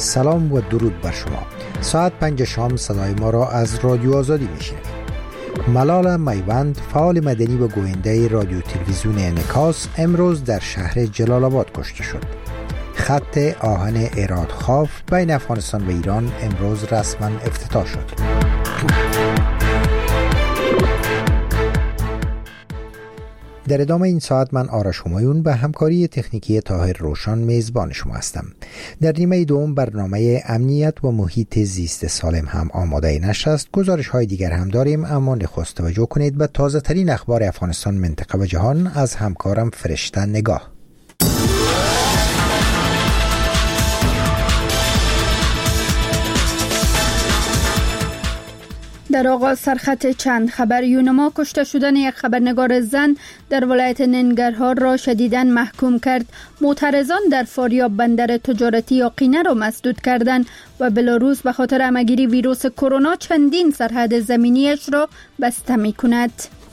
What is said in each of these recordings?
سلام و درود بر شما. ساعت 5 شام صدای ما را از رادیو آزادی میشنوید. ملال میوند، فعال مدنی و گوینده رادیو تلویزیون انعکاس، امروز در شهر جلال آباد کشته شد. خط آهن ارادخاف بین افغانستان و ایران امروز رسما افتتاح شد. در ادامه این ساعت من آرش همایون به همکاری تکنیکی طاهر روشن میزبان شما هستم. در نیمه دوم برنامه امنیت و محیط زیست سالم هم آماده نشست. گزارش های دیگر هم داریم، اما نخست توجه کنید به تازه ترین اخبار افغانستان، منطقه و جهان از همکارم فرشته نگاه. در آغاز سرخط چند خبر. یونما کشته شدن یک خبرنگار زن در ولایت ننگرهار را شدیداً محکوم کرد. معترضان در فاریاب بندر تجارتی آقینه را مسدود کردند و بلاروس به خاطر همه‌گیری ویروس کرونا چندین سرحد زمینیش را بسته می‌کند.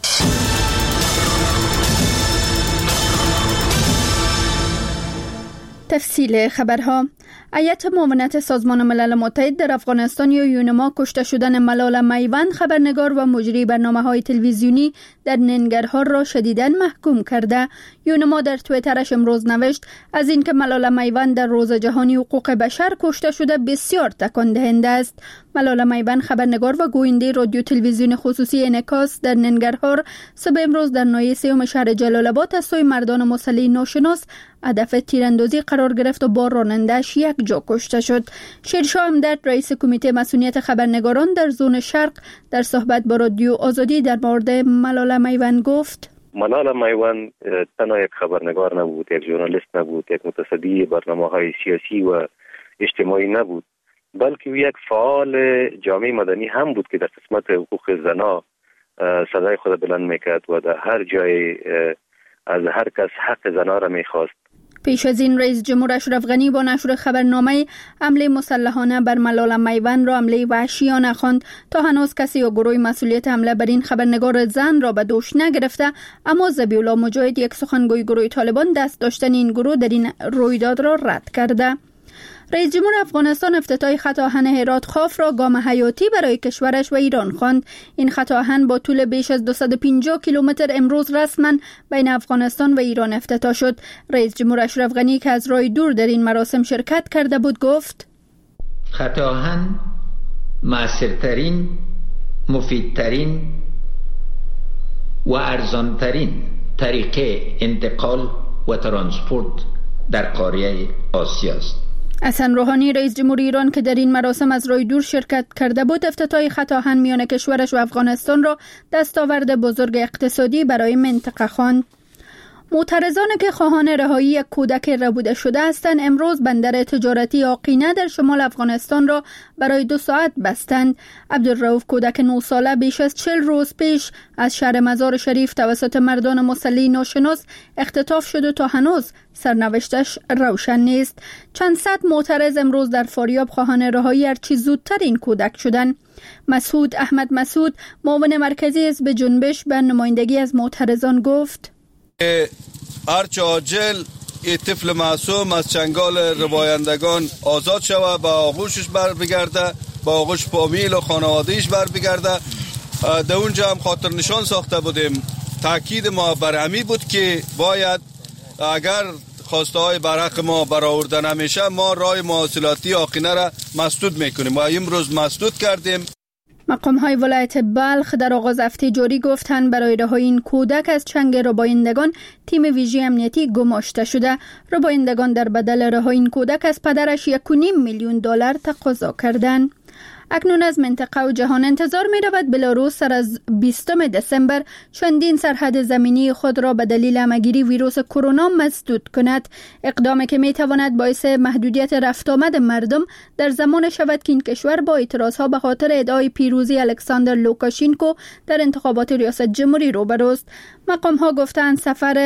تفصیل خبرها. هیئت معاونت سازمان ملل متحد در افغانستان یا یونما کشته شدن ملال میوند، خبرنگار و مجری برنامه‌های تلویزیونی در ننگرهار را شدیداً محکوم کرده. یونما در توییترش امروز نوشت از اینکه ملال میوند در روز جهانی حقوق بشر کشته شده بسیار تکان دهنده است. ملال میوند، خبرنگار و گوینده رادیو تلویزیون خصوصی انعکاس در ننگرهار، صبح امروز در ناحیه سوم شهر جلال آباد از سوی مردان مسلح ناشناس هدف تیراندازی قرار گرفت و با راننده‌اش یک جا کشته شد. شیرشاه همدرد، رئیس کمیته مسئولیت خبرنگاران در زون شرق، در صحبت با رادیو آزادی در مورد ملال میوند گفت: ملال میوند تنها یک خبرنگار نبود، یک ژورنالیست نبود، یک متصدی برنامه‌های سیاسی و اجتماعی نبود، بلکه یک فعال جامعه مدنی هم بود که در قسمت حقوق زنان صدای خود بلند میکرد و در هر جای از هر کس حق زنان را میخواست. پیش از این رئیس جمهور اشرف غنی با نشر خبرنامه حمله مسلحانه بر ملال میوند را حمله وحشیانه خواند. تا هنوز کسی یا گروه مسئولیت حمله بر این خبرنگار زن را به دوش نگرفته، اما ذبیح الله مجاهد، یک سخنگوی گروه طالبان، دست داشتن این گروه در این رویداد را رد کرده. رئیس جمهور افغانستان افتتاح خط آهن هرات-خاف را گام حیاتی برای کشورش و ایران خواند. این خط آهن با طول بیش از 250 کیلومتر امروز رسما بین افغانستان و ایران افتتاح شد. رئیس جمهور اشرف غنی که از راه دور در این مراسم شرکت کرده بود گفت: خط آهن مؤثرترین، مفیدترین و ارزانترین طریقه انتقال و ترانسپورت در قاره آسیا است. حسن روحانی، رئیس جمهور ایران که در این مراسم از راه دور شرکت کرده بود، افتتاح خط آهن میان کشورش و افغانستان را دستاورد بزرگ اقتصادی برای منطقه خواند. معترضانی که خواهان رهایی یک کودک ربوده شده هستند، امروز بندر تجارتی آقینه در شمال افغانستان را برای 2 ساعت بستند. عبدالرؤوف، کودک 9 ساله، بیش از 40 روز پیش از شهر مزار شریف توسط مردان مسلح ناشناس اختطاف شد و تا هنوز سرنوشتش روشن نیست. چند صد معترض امروز در فاریاب خواهان رهایی هرچی زودتر این کودک شدند. مسعود احمد مسعود، معاون مرکزی حزب جنبش، به نمایندگی از معترضان گفت: هرچه عاجل این طفل معصوم از چنگال ربایندگان آزاد شود، به آغوشش بر بگرده، به آغوش فامیل و خانوادهش بر بگرده. در اونجا هم خاطر نشان ساخته بودیم. تاکید ما بر همی بود که باید اگر خواسته های برحق ما برآورده نمیشه، ما راه مواصلاتی آقینه را مسدود میکنیم و امروز مسدود کردیم. مقام‌های ولایت بلخ در آغاز هفته جاری گفتند برای رهایی این کودک از چنگ ربایندگان تیم ویژه امنیتی گماشته شده. ربایندگان در بدل رهایی این کودک از پدرش 1.5 میلیون دلار تقاضا کردند. اکنون از منطقه و جهان انتظار می رود بلاروس سر از 20 دسامبر چندین سرحد زمینی خود را به دلیل همه‌گیری ویروس کرونا مسدود کند. اقدامی که می تواند باعث محدودیت رفت آمد مردم در زمان شود که این کشور با اعتراضها به خاطر ادعای پیروزی الکساندر لوکاشینکو در انتخابات ریاست جمهوری روبروست. مقام‌ها گفتند سفر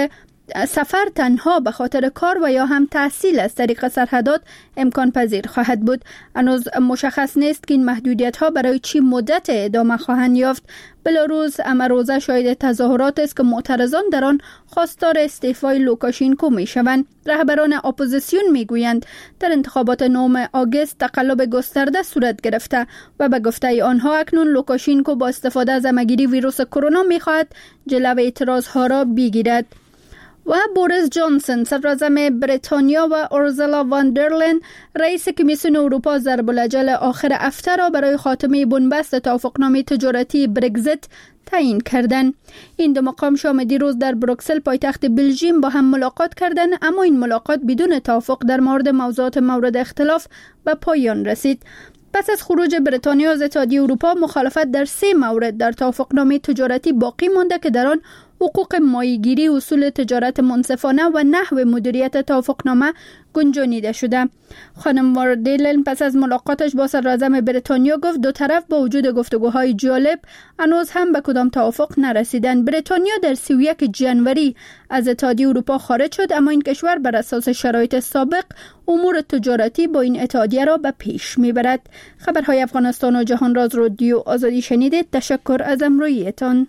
سفر تنها به خاطر کار و یا هم تحصیل از طریق سرحدات امکان پذیر خواهد بود. هنوز مشخص نیست که این محدودیت ها برای چی مدت ادامه خواهند یافت. بلاروس امروزه شاهد تظاهرات است که معترضان در آن خواستار استعفای لوکاشینکو می شوند. رهبران اپوزیسیون می گویند در انتخابات 9 آگوست تقلب گسترده صورت گرفته و به گفته آنها اکنون لوکاشینکو با استفاده از همه‌گیری ویروس کرونا می خواهد جلو اعتراض ها را بگیرد. و بوریس جانسون صدراعظم بریتانیا و اورسولا وان در لین رئیس کمیسیون اروپا ضرب الاجل آخر هفته را برای خاتمه بنبست توافقنامه تجارتی برگزیت تعیین کردند. این دو مقام شام دیروز در بروکسل پایتخت بلژیم با هم ملاقات کردند، اما این ملاقات بدون توافق در مورد موضوعات مورد اختلاف به پایان رسید. پس از خروج بریتانیا از اتحادیه اروپا مخالفت در 3 مورد در توافقنامه تجارتی باقی مانده که در آن حقوق ماهیگیری، اصول تجارت منصفانه و نحو مدیریت توافقنامه گنجانیده شده. خانم واردیلن پس از ملاقاتش با صدراعظم بریتانیا گفت دو طرف با وجود گفتگوهای جالب هنوز هم به کدام توافق نرسیدند. بریتانیا در 31 جنوری از اتحادیه اروپا خارج شد، اما این کشور بر اساس شرایط سابق امور تجارتی با این اتحادیه را به پیش میبرد. خبرهای افغانستان و جهان راز رادیو آزادی شنیدید. تشکر از همراهیتان.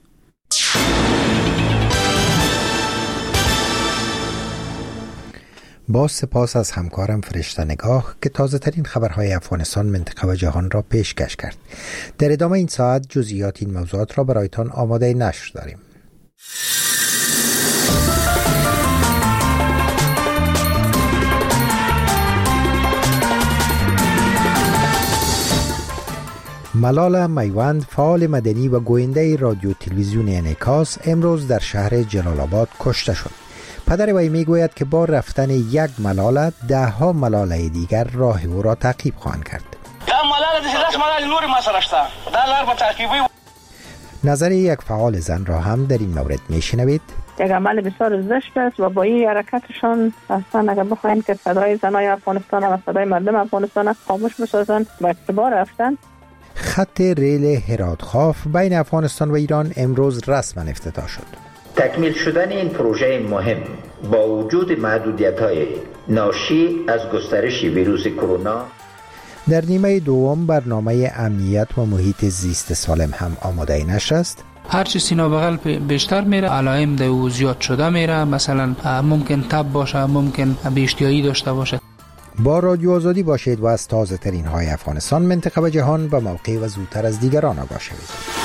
با سپاس از همکارم فرشته نگاه که تازه ترین خبرهای افغانستان، منطقه و جهان را پیشکش کرد. در ادامه این ساعت جزئیات این موضوعات را برایتان آماده نشر داریم. ملال میوند فعال مدنی و گوینده رادیو تلویزیون انعکاس امروز در شهر جلال آباد کشته شد. پدر وی میگوید که با رفتن یک ملال 10 ملال دیگر راه او را تعقیب خواهند کرد. نظر یک فعال زن را هم در این مورد میشنوید. یک عمل بسیار زشت است و با این حرکتشان اصلا اگر بخواین که صدای زنای افغانستان و صدای مردم افغانستان خاموش بسازن و اشتباه رفتن. خط ریل هرات-خاف بین افغانستان و ایران امروز رسما افتتاح شد. تکمیل شدن این پروژه مهم با وجود محدودیت‌های ناشی از گسترش ویروس کرونا در نیمه دوم برنامه امنیت و محیط زیست سالم هم آماده نشر است. هرچی سینا بغل بیشتر میره علائم دو زیاد شده میره، مثلا ممکن تب باشه، ممکن بیشتیایی داشته باشه. با رادیو آزادی باشید و از تازه ترین های افغانستان، منطقه و جهان به موقع و زودتر از دیگران آگاه شوید.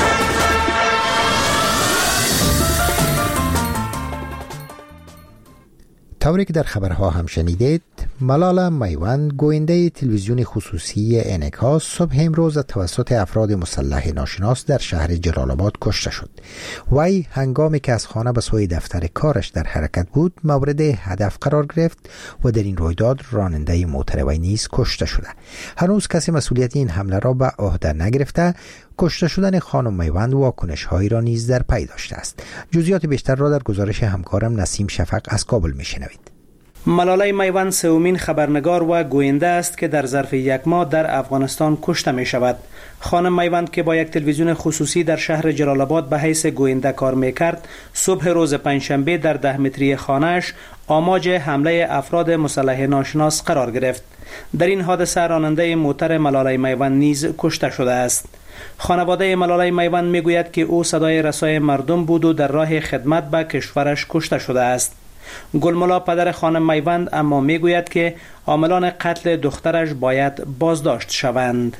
طوری که در خبرها هم شنیدید، ملال میوند گوینده تلویزیون خصوصی انعکاس صبح امروز توسط افراد مسلح ناشناس در شهر جلال آباد کشته شد. وی هنگامی که از خانه به سوی دفتر کارش در حرکت بود مورد هدف قرار گرفت و در این رویداد راننده موتر وی نیز کشته شده. هنوز کسی مسئولیت این حمله را به عهده نگرفته. کشته شدن خانم میوند واکنش هایی را نیز در پی داشته است. جزئیات بیشتر را در گزارش همکارم نسیم شفق از کابل میشنوید. ملاله میوند سومین خبرنگار و گوینده است که در ظرف یک ماه در افغانستان کشته می شود. خانم میوند که با یک تلویزیون خصوصی در شهر جلال آباد به حیث گوینده کار می کرد، صبح روز پنجشنبه در 10 متری خانه‌اش آماج حمله افراد مسلح ناشناس قرار گرفت. در این حادثه راننده موتر ملاله میوند نیز کشته شده است. خانواده ملاله میوند میگوید که او صدای رسای مردم بود و در راه خدمت به کشورش کشته شده است. گلملا پدر خانم میوند اما میگوید که عاملان قتل دخترش باید بازداشت شوند.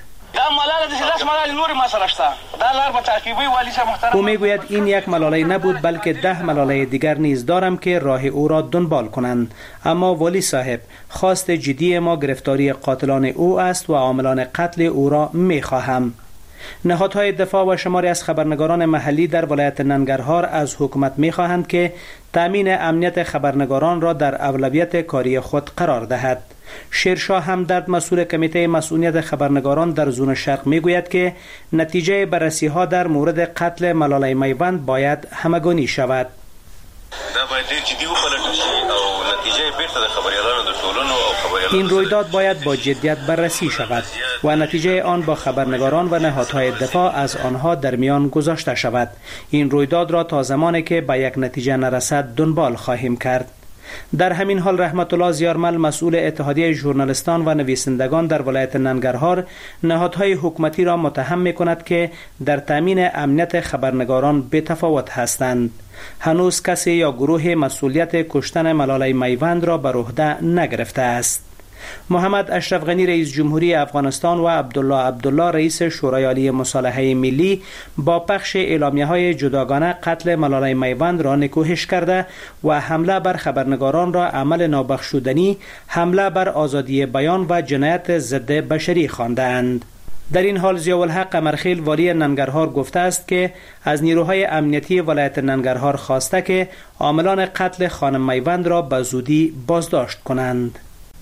او میگوید این یک ملاله نبود بلکه 10 ملاله دیگر نیز دارم که راه او را دنبال کنند، اما ولی صاحب خواست جدی ما گرفتاری قاتلان او است و عاملان قتل او را میخواهم. نهادهای دفاع و شماری از خبرنگاران محلی در ولایت ننگرهار از حکومت می‌خواهند که تامین امنیت خبرنگاران را در اولویت کاری خود قرار دهد. شیرشاه همدرد مسئول کمیته مسئولیت خبرنگاران در زون شرق میگوید که نتیجه بررسی‌ها در مورد قتل ملاله میوند باید همگانی شود. دا باید ډیر جدي وپلټل شي او نتیجه بیرته د خبریالانو د ټولنو او خبریالانو این رویداد باید با جدیت بررسی شود و نتیجه آن با خبرنگاران و نهادهای دفاع از آنها در میان گذاشته شود. این رویداد را تا زمانی که به یک نتیجه نرسد دنبال خواهیم کرد. در همین حال رحمت الله زیارمل مسئول اتحادیه ژورنالیستان و نویسندگان در ولایت ننگرهار نهادهای حکومتی را متهم می‌کند که در تامین امنیت خبرنگاران بی‌تفاوت هستند. هنوز کسی یا گروه مسئولیت کشتن ملاله میوند را بر عهده نگرفته است. محمد اشرف غنی رئیس جمهوری افغانستان و عبدالله رئیس شورای عالی مصالحه ملی با پخش اعلامیه‌های جداگانه قتل ملاله میوند را نکوهش کرده و حمله بر خبرنگاران را عمل نابخشودنی، حمله بر آزادی بیان و جنایت ضد بشری خواندند. در این حال ضیاءالحق قمرخیل والی ننگرهار گفته است که از نیروهای امنیتی ولایت ننگرهار خواسته که عاملان قتل خانم میوند را به زودی بازداشت کنند.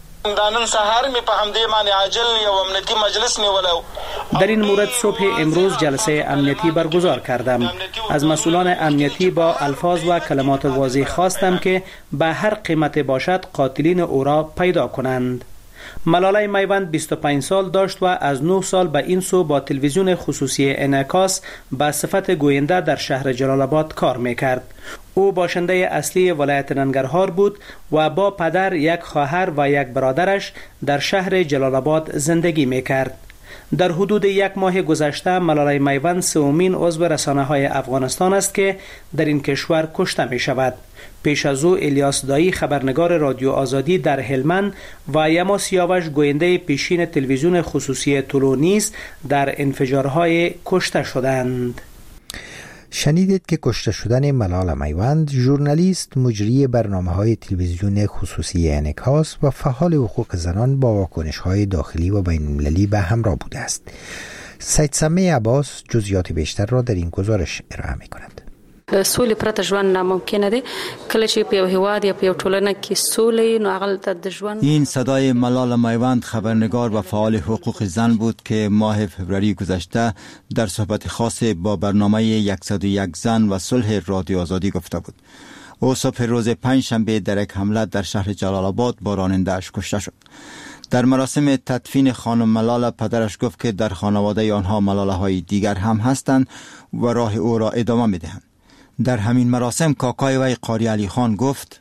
در این مورد صبح امروز جلسه امنیتی برگزار کردم. از مسئولان امنیتی با الفاظ و کلمات واضح خواستم که به هر قیمت باشد قاتلین او را پیدا کنند. ملاله میوند 25 سال داشت و از 9 سال به این سو با تلویزیون خصوصی انعکاس به صفت گوینده در شهر جلال آباد کار میکرد. او باشنده اصلی ولایت ننگرهار بود و با پدر، یک خواهر و یک برادرش در شهر جلال آباد زندگی میکرد. در حدود 1 ماه گذشته ملاله میوند سومین عضو رسانه‌های افغانستان است که در این کشور کشته می شود. پیش از او الیاس دایی خبرنگار رادیو آزادی در هلمند و یما سیاوش گوینده پیشین تلویزیون خصوصی طلو نیز در انفجارهای کشته شدند. شنیدید که کشته شدن ملاله میوند ژورنالیست، مجری برنامه‌های تلویزیون خصوصی انعکاس و فعال حقوق زنان با واکنش‌های داخلی و بین‌المللی به همراه بوده است. سید سمیع عباس جزئیات بیشتر را در این گزارش ارائه می‌کند. سولې پرته ژوند ناممکنه دی. کله چې په یو هیواد یا په یو ټولنه کې سولې نو هغه د ژوند. این صدای ملاله میوند خبرنگار و فعال حقوق زن بود که ماه فوریه گذشته در صحبت خاص با برنامه 101 زن و صلح رادیو آزادی گفته بود. او صبح روز پنجشنبه در یک حمله در شهر جلال آباد با راننده‌اش کشته شد. در مراسم تدفین خانم ملاله پدرش گفت که در خانواده آنها ملاله های دیگر هم هستند و راه او را ادامه می‌دهند. در همین مراسم کاکای وی قاری علی خان گفت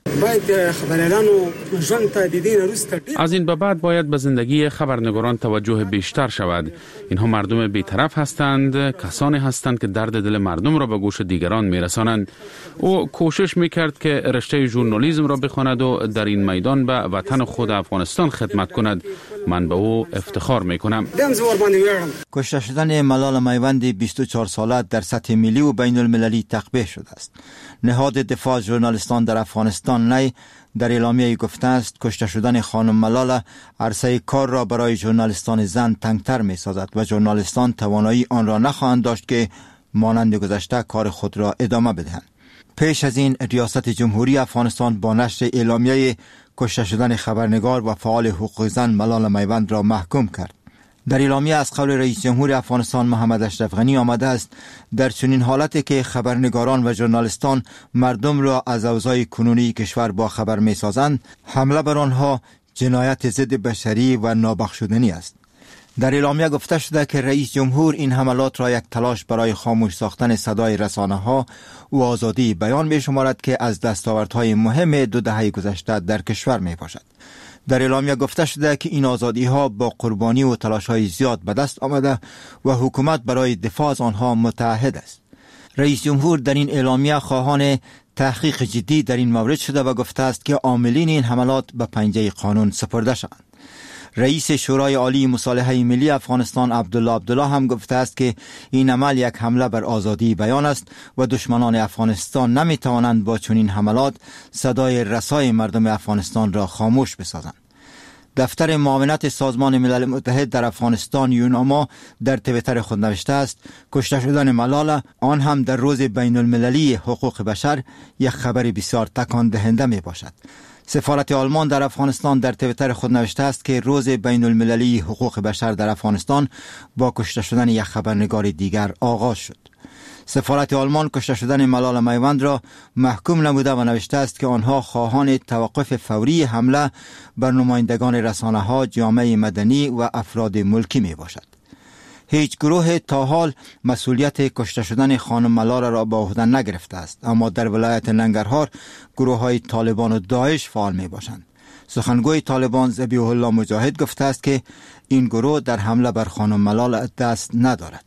از این به بعد باید به زندگی خبرنگاران توجه بیشتر شود. اینها مردم بی‌طرف هستند، کسانی هستند که درد دل مردم را به گوش دیگران میرسانند. او کوشش میکرد که رشته ژورنالیسم را بخواند و در این میدان به وطن خود افغانستان خدمت کند. من به او افتخار میکنم. کشته شدن ملاله میوند 24 ساله در سطح ملی و بین المللی تقبیح شده است. نهاد دفاع ژورنالیستان در افغانستان نی در اعلامیه گفته است کشته شدن خانم ملاله عرصه کار را برای ژورنالیستان زن تنگتر می سازد و ژورنالیستان توانایی آن را نخواهند داشت که مانند گذشته کار خود را ادامه بدهند. پیش از این ریاست جمهوری افغانستان با نشر اعلامیه کشته شدن خبرنگار و فعال حقوق زن ملاله میوند را محکوم کرد. در اعلامیه از قول رئیس جمهور افغانستان محمد اشرف غنی آمده است در چنین حالتی که خبرنگاران و ژورنالیستان مردم را از اوضاع کنونی کشور با خبر می سازند، حمله بر آنها جنایت ضد بشری و نابخشودنی است. در اعلامیه گفته شده که رئیس جمهور این حملات را یک تلاش برای خاموش ساختن صدای رسانه‌ها و آزادی بیان می شمارد که از دستاوردهای مهم 2 دهه گذشته در کشور می باشد. در اعلامیه گفته شده که این آزادی ها با قربانی و تلاش های زیاد به دست آمده و حکومت برای دفاع از آنها متعهد است. رئیس جمهور در این اعلامیه خواهان تحقیق جدی در این مورد شده و گفته است که عاملین این حملات به پنجه قانون سپرده شوند. رئیس شورای عالی مصالحه ملی افغانستان عبدالله هم گفته است که این عمل یک حمله بر آزادی بیان است و دشمنان افغانستان نمی توانند با چنین حملات صدای رسای مردم افغانستان را خاموش بسازند. دفتر معاونت سازمان ملل متحد در افغانستان یوناما در توییتر خود نوشته است کشته شدن ملاله، آن هم در روز بین المللی حقوق بشر، یک خبر بسیار تکان دهنده می باشد. سفارت آلمان در افغانستان در توییتر خود نوشته است که روز بین المللی حقوق بشر در افغانستان با کشته شدن یک خبرنگار دیگر آغاز شد. سفارت آلمان کشته شدن ملال میوند را محکوم نموده و نوشته است که آنها خواهان توقف فوری حمله بر نمایندگان رسانه‌ها، جامعه مدنی و افراد ملکی می باشد. هیچ گروه تا حال مسئولیت کشته شدن خانم ملال را به عهده نگرفته است، اما در ولایت ننگرهار گروه‌های طالبان و داعش فعال می باشند. سخنگوی طالبان ذبیح الله مجاهد گفته است که این گروه در حمله بر خانم ملال دست ندارد.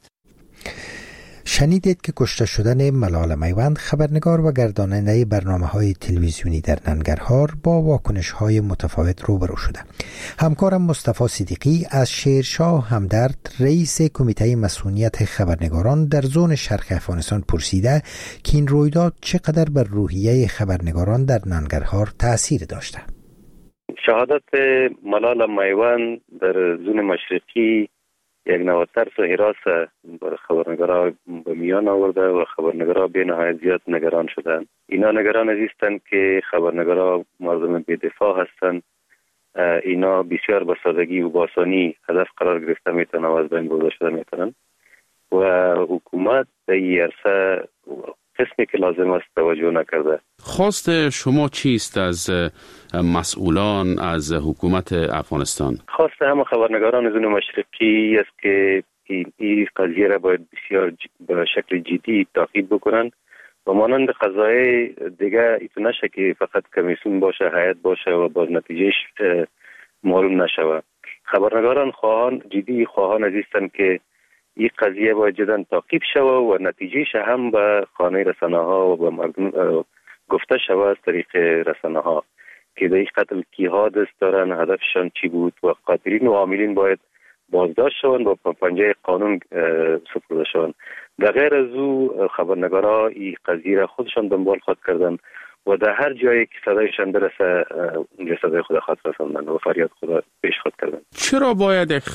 شنیدید که کشته شدن ملال میوند خبرنگار و گرداننده برنامه‌های تلویزیونی در ننگرهار با واکنش‌های متفاوت روبرو شده. همکارم مصطفی صدیقی از شیرشاه همدرد رئیس کمیته مسئولیت خبرنگاران در زون شرق افغانستان پرسیده که این رویداد چقدر بر روحیه خبرنگاران در ننگرهار تأثیر داشته. شهادت ملال میوند در زون مشرقی یک نوع ترس و هراس بر خبرنگارا به میان آورده و خبرنگارا به نهایت زیاد نگران شدند. اینا نگران هستند که خبرنگارا مردم بی‌دفاع هستند. اینا بسیار به سادگی و با آسانی هدف قرار گرفته میتونن و از بین برده شده میتونن و حکومت در این عرصه قسمی که لازم است توجه نکرده. خواست شما چیست از مسئولان از حکومت افغانستان؟ خواست همه خبرنگاران زون مشرقی است که این قضیه را باید بسیار به شکل جدی تعقیب بکنن و مانند قضایای دیگه ایتو نشه که فقط کمیسیون باشه، هیئت باشه و باز نتیجهش معلوم نشوه. خبرنگاران خواهان عزیزن که این قضیه باید جدا تعقیب شوه و نتیجهش هم به خانه رسانه ها و به مردم گفته شوه از طریق رسانه ها که در این قتل کیها دست دارن، هدفشان چی بود و قاتلین و عاملین باید بازداشت شوند و پنجه قانون سپرده شوند. در غیر از او خبرنگارا این قضیه را خودشان دنبال خود کردن و در هر جایی که صدایشان برسه اونجا صدای خود خود رساندن و فریاد خود پیش خود کردن. چرا باید یک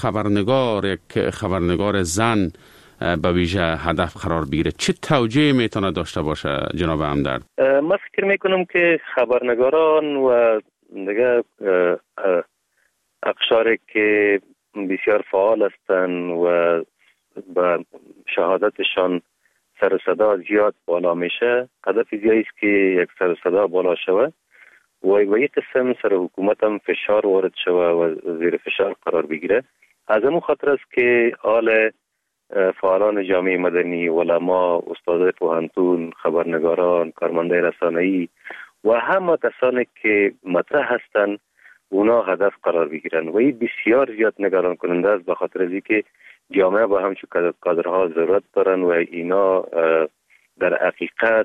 خبرنگار زن به ویژه هدف قرار بگیره؟ چه توجیه میتونه داشته باشه جناب همدرد؟ من فکر میکنم که خبرنگاران و دیگه اقشاری که بسیار فعال هستند و با شهادتشان سر صدا زیاد بالا میشه، هدف زیادی است که یک سر صدا بالا شوه و به یک قسم سر حکومت هم فشار وارد شوه و زیر فشار قرار بگیره. از همون خاطر است که حال فعالان جامعه مدنی، علما، استادای پوهنتون، خبرنگاران، کارمندای رسانه‌ای و همه کسانی که مطرح هستند اونا هدف قرار بگیرن و این بسیار زیاد نگران کننده است، به خاطر از اینکه جامعه با همچون کادرها ضرورت دارن و اینا در حقیقت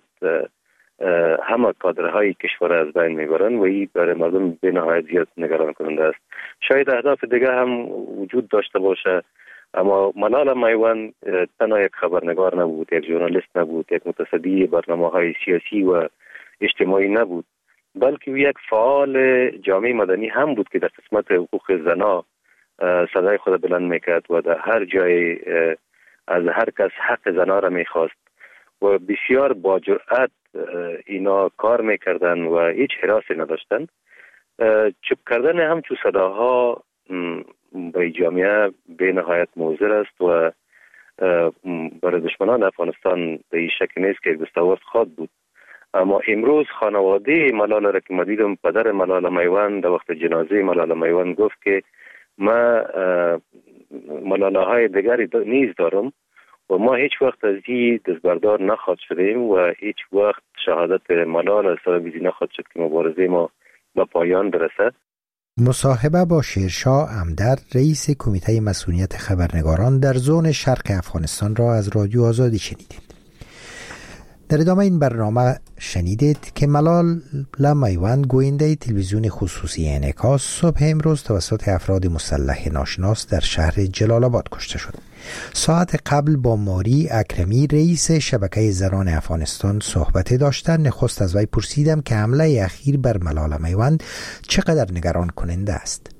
همه کادرهای کشور از بین میبرن و این برای مردم به نهایت زیاد نگران کننده است. شاید اهداف دیگه هم وجود داشته باشه، اما ملال میوند تنها یک خبرنگار نبود، یک ژورنالیست نبود، یک متصدی برنامه‌های سیاسی و اجتماعی نبود، بلکه یک فعال جامعه مدنی هم بود که در قسمت حقوق زنا صدای خود بلند میکرد و در هر جای از هر کس حق زنا را میخواست و بسیار با جرأت اینا کار میکردن و هیچ حراسی نداشتن. چوب کردن همچو صداها به جامعه به نهایت موثر است و برای دشمنان افغانستان به این شک نیست که یک دستاورد خواهد بود. اما امروز خانواده ملال را که دیدم، پدر ملال میوند در وقت جنازه ملال میوند گفت که ما ملاله های دیگری نیز دارم و ما هیچ وقت از این دستبردار نخواهد شدیم و هیچ وقت شهادت ملال از سبب زی نخواهد شد که مبارزه ما به پایان برسد. مصاحبه با شیرشاه همدرد رئیس کمیته مسئولیت خبرنگاران در زون شرق افغانستان را از رادیو آزادی شنیدید. در ادامه این برنامه شنیدید که ملال میوند گوینده تلویزیون خصوصی انعکاس صبح امروز توسط افراد مسلح ناشناس در شهر جلال آباد کشته شد. ساعت قبل با ماری اکرمی رئیس شبکه زنان افغانستان صحبت داشتن. نخست از وی پرسیدم که حمله اخیر بر ملال میوند چقدر نگران کننده است.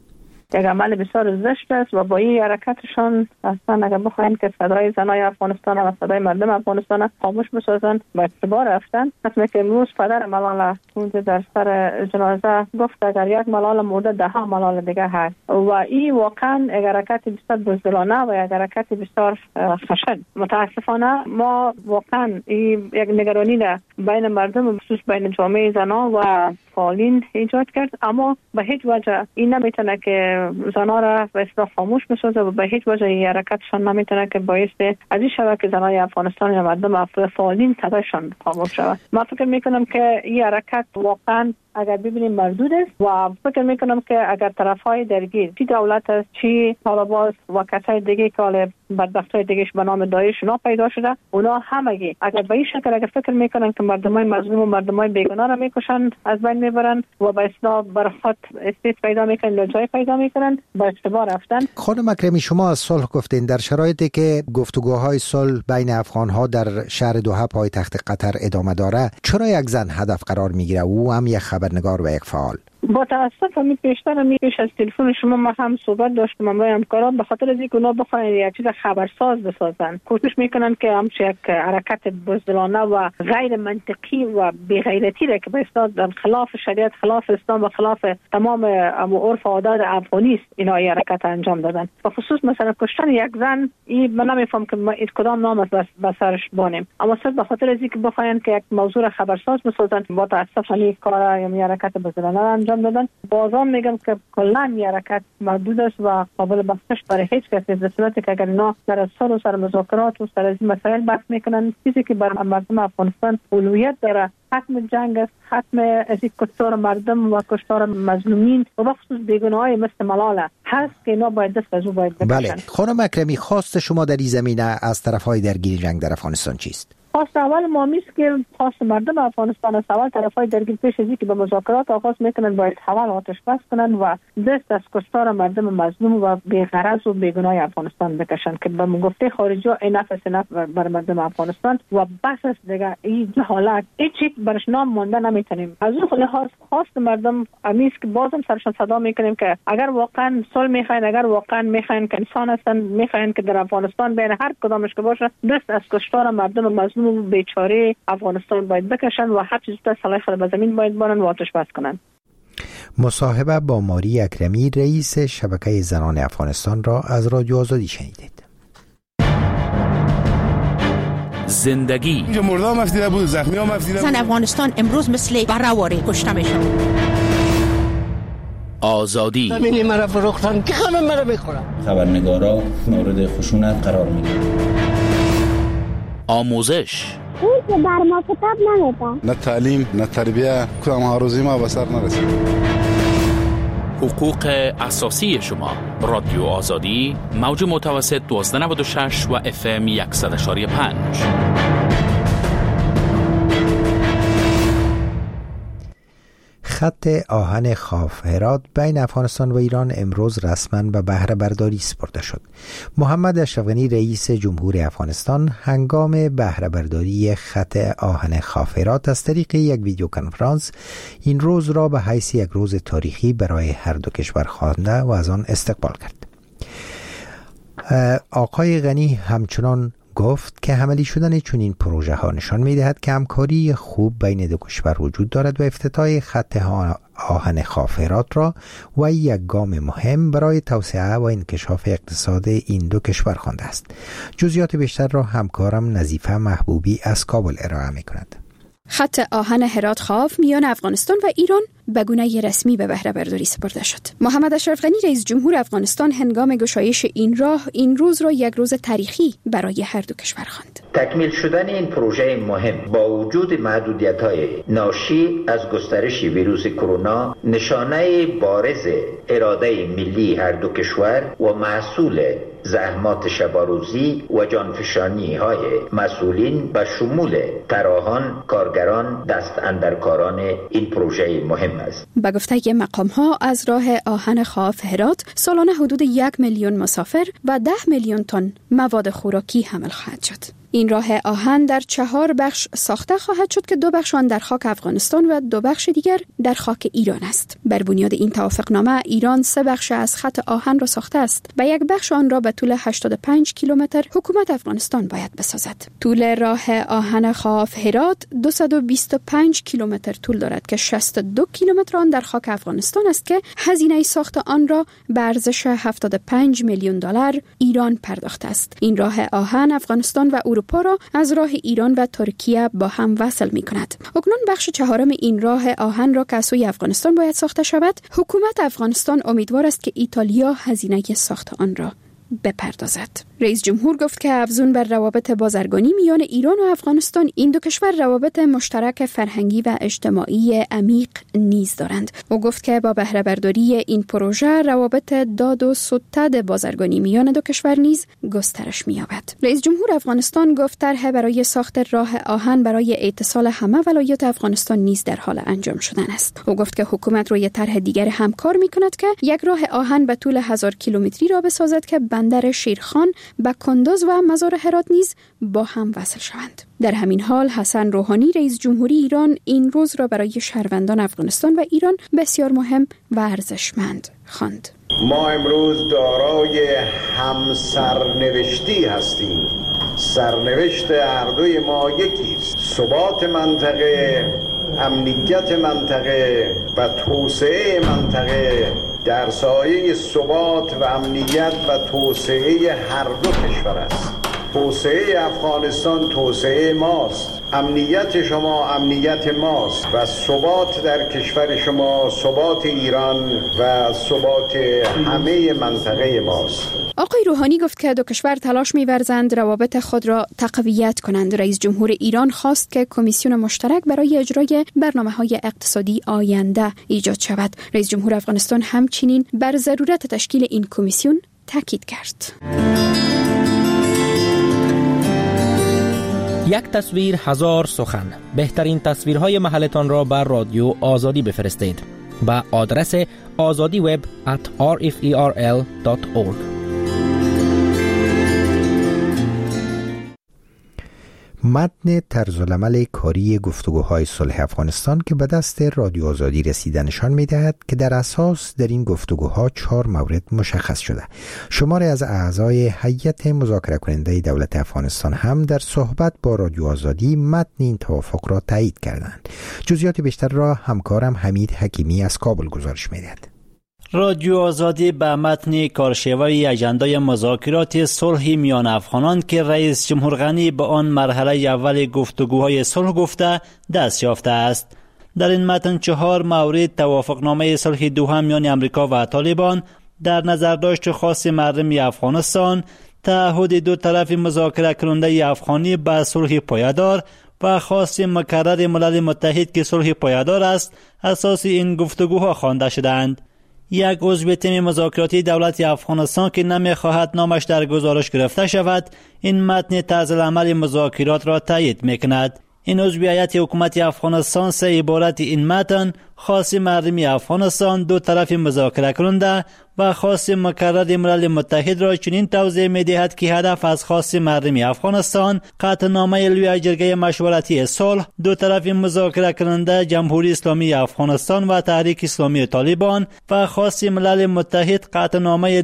یک عمل بسیار زشت است و با این حرکتشان اصلا اگر بخواین که صدای زنای افغانستان و صدای مردم افغانستان خاموش بسازن با اعتبار رفتن. مثل که امروز پدر ملاله اونجا در سر جنازه گفت اگر یک ملاله مرده 10 ملاله دیگه هست و این واقعا یک حرکت بسیار بزدلانه و یک حرکت بسیار خشن. متاسفانه ما واقعا این یک نگرانی در بین مردم و خصوص بین جامعه زنان و فعالین ایجاد کرد، اما به هیچ وجه این نمیتونه که زنان را به اصطلاح خاموش بسازه و به هیچ وجه این حرکتشان نمیتونه که باعث از این شود که زنای افغانستان یا مردم فعالین صدایشان خاموش شود. من فکر میکنم که این حرکت واقعا اگر ببینیم مردود است و فکر میکنم که اگر طرفهای درگیر چی دولت است چی طالبان و کسای دیگه که حالا بدبختای دیگهش به نام داعش اونا پیدا شده، اونا همگی اگر به این شکل اگر فکر میکنن که مردمای مظلوم و مردمای بیگناه را میکشن از بین میبرن و به اصطلاح بر خود استیت پیدا میکنن جای پیدا میکنن با اشتباه رفتن. خانم اکرمی شما از صلح گفتین، در شرایطی که گفتگوهای صلح بین افغانها در شهر دوحه پایتخت قطر ادامه داره، چرا یک زن هدف قرار میگیره او هم یک خبرنگار و یک فعال؟ با تاسف می پیشتر پیش از تلفن شما ما هم صحبت داشتم با همکاران، به خاطر از اینکه اونا بخواین یک چیز خبرساز بسازن کوشش میکنن که همش یک حرکت بزدلانه و غیر منطقی و بی غیرتی را که به اصطلاح خلاف شریعت، خلاف اسلام و خلاف تمام عرف و عادات افغانی است اینا این حرکت انجام دادن. و خصوص مثلا کشتن یک زن این من نمیفهم که ما کدام نام است به سرش بانیم، اما صرف به خاطر از اینکه بخواین که یک موضوع خبرساز بسازن با تاسف این کار یا حرکت بزدلانه انجام دادن. بازم میگم که کلا این حرکت محدود است و قابل بخشش برای هیچ کسی در صورتی که اگر اینا در سر مذاکرات و سر از این مسائل بحث میکنن، چیزی که بر مردم افغانستان اولویت داره ختم جنگ است، ختم از این کشتار مردم و کشتار مظلومین و بخصوص بیگناهای مثل ملاله هست که اینا باید دست از او باید بکشن. بله خانم اکرمی، خواست شما در این زمینه از طرفهای درگیر جنگ در افغانستان چیست؟ خواست اول ما میست که خواست مردم افغانستان از اول طرفای درگیر پیش از که به مذاکرات آغاز میکنن باید حوال آتش بس کنن و دست از کشتار مردم مظلوم و بی‌غرض و بیگناه افغانستان بکشن که به گفته خارجی این نفس بر مردم افغانستان و بس است دیگه این حالت هیچ برش نام مونده نمیتونیم. از اون لحاظ خواست مردم امیست که بازم سرشان صدا میکنیم که اگر واقعا صلح میخواین، اگر واقعا میخواین که انسان هستن، میخواین که در افغانستان بین هر کدامش که باشه دست از کشتار مردم مظلوم بیچاره افغانستان باید بکشن و هر چیز تا صلاح خود به زمین باید بارن و آتش بس کنن. مصاحبه با ماری اکرمی رئیس شبکه زنان افغانستان را از رادیو آزادی شنیدید. زندگی مردم مفیده بود، زخمی ها مفیده بود. زن افغانستان امروز مثل برهواری کشته میشن. آزادی زمینی مرا فروختن که همه مرا میخورن. خبرنگارا مورد خشونت قرار میگیرن. آموزش اون که بر ما کتاب نمیدن، نه تعلیم نه تربیه، کدام هاروزی ما به سر نرسید. حقوق اساسی شما. رادیو آزادی موج متوسط 1296 و FM 100.5. خط آهن خاف هرات بین افغانستان و ایران امروز رسما به بهره برداری سپرده شد. محمد اشرف غنی رئیس جمهور افغانستان هنگام بهره برداری خط آهن خاف هرات از طریق یک ویدیو کنفرانس این روز را به حیث یک روز تاریخی برای هر دو کشور خوانده و از آن استقبال کرد. آقای غنی همچنان گفت که عملی شدن چنین پروژه ها نشان می دهد که همکاری خوب بین دو کشور وجود دارد و افتتاح خط آهن خاف هرات را و یک گام مهم برای توسعه و انکشاف اقتصاد این دو کشور خوانده است. جزئیات بیشتر را همکارم نظیفه محبوبی از کابل ارائه می کند. خط آهن هرات خاف میان افغانستان و ایران به گونه رسمی به بهره برداری سپرده شد. محمد اشرف غنی رئیس جمهور افغانستان هنگام گشایش این راه این روز را یک روز تاریخی برای هر دو کشور خواند. تکمیل شدن این پروژه مهم با وجود محدودیت‌های ناشی از گسترش ویروس کرونا نشانه بارز اراده ملی هر دو کشور و محصول زحمات شباروزی و جانفشانی های مسئولین به شمول طراحان، کارگران، دست اندرکاران این پروژه مهم است. به گفته مقام ها از راه آهن خاف هرات سالانه حدود 1 میلیون مسافر و 10 میلیون تن مواد خوراکی حمل خواهد شد. این راه آهن در 4 بخش ساخته خواهد شد که 2 بخش آن در خاک افغانستان و 2 بخش دیگر در خاک ایران است. بر بنیاد این توافقنامه ایران 3 بخش از خط آهن را ساخته است و 1 بخش آن را به طول 85 کیلومتر حکومت افغانستان باید بسازد. طول راه آهن خاف هرات 225 کیلومتر طول دارد که 62 کیلومتر آن در خاک افغانستان است که هزینه ساخت آن را به ارزش 75 میلیون دلار ایران پرداخته است. این راه آهن افغانستان و اروپا را از راه ایران و ترکیه با هم وصل می کند. اکنون بخش 4 این راه آهن را که از سوی افغانستان باید ساخته شود. حکومت افغانستان امیدوار است که ایتالیا هزینه ساخت آن را بپردازد. رئیس جمهور گفت که افزون بر روابط بازرگانی میان ایران و افغانستان، این دو کشور روابط مشترک فرهنگی و اجتماعی عمیق نیز دارند. او گفت که با بهره برداری این پروژه روابط داد و ستد بازرگانی میان دو کشور نیز گسترش می‌یابد. رئیس جمهور افغانستان گفت طرح برای ساخت راه آهن برای اتصال همه ولایات افغانستان نیز در حال انجام شدن است. او گفت که حکومت روی طرح دیگر هم کار می‌کند که یک راه آهن به طول 1000 کیلومتری را بسازد که بندر شیرخان با کندوز و مزار هرات نیز با هم وصل شوند. در همین حال حسن روحانی رئیس جمهوری ایران این روز را برای شهروندان افغانستان و ایران بسیار مهم و ارزشمند خواند. ما امروز دارای هم سرنوشتی هستیم. سرنوشت هر دوی ما یکیست. ثبات منطقه، امنیت منطقه و توسعه منطقه در سایه ثبات و امنیت و توسعه هر دو کشور است. توسعه افغانستان توسعه ماست، امنیت شما امنیت ماست و ثبات در کشور شما ثبات ایران و ثبات همه منطقه ماست. آقای روحانی گفت که دو کشور تلاش می‌ورزند روابط خود را تقویت کنند. رئیس جمهور ایران خواست که کمیسیون مشترک برای اجرای برنامه‌های اقتصادی آینده ایجاد شود. رئیس جمهور افغانستان همچنین بر ضرورت تشکیل این کمیسیون تاکید کرد. یک تصویر هزار سخن. بهترین تصویرهای محلتان را بر رادیو آزادی بفرستید با آدرس azadiweb@rferl.org. متن طرزالعمل کاری گفتگوهای صلح افغانستان که به دست رادیو آزادی رسیده نشان می‌دهد که در اساس در این گفتگوها 4 مورد مشخص شده. شماری از اعضای هیئت مذاکره کننده دولت افغانستان هم در صحبت با رادیو آزادی متن این توافق را تایید کردند. جزئیات بیشتر را همکارم حمید حکیمی از کابل گزارش می‌دهد. رادیو آزادی به متن کارشوی اجندای مذاکرات صلح میان افغانان که رئیس جمهور غنی به آن مرحله اول گفتگوهای صلح گفته دست یافته است. در این متن 4 مورد توافقنامه صلح دوهم میان امریکا و طالبان، در نظرداشت خاص مردم افغانستان، تعهد دو طرف مذاکره کننده افغانی به صلح پایدار و خاص مکرر ملل متحد که صلح پایدار است اساس این گفتگوها خوانده شدند. یک عضو تیم مذاکراتی دولت افغانستان که نمی‌خواهد نامش در گزارش گرفته شود، این متن طرزالعمل مذاکرات را تایید می‌کند. این عضو هیئت حکومت افغانستان 3 عبارت این متن خاص مردم افغانستان، دو طرف مذاکره کننده و خاص مکرر ملل متحد را چنین توضیح می‌دهد که هدف از خاص مردم افغانستان قطعنامه لوی جرگه مشورتی صلح، دو طرف مذاکره کننده جمهوری اسلامی افغانستان و تحریک اسلامی طالبان و خاص ملل متحد قطعنامه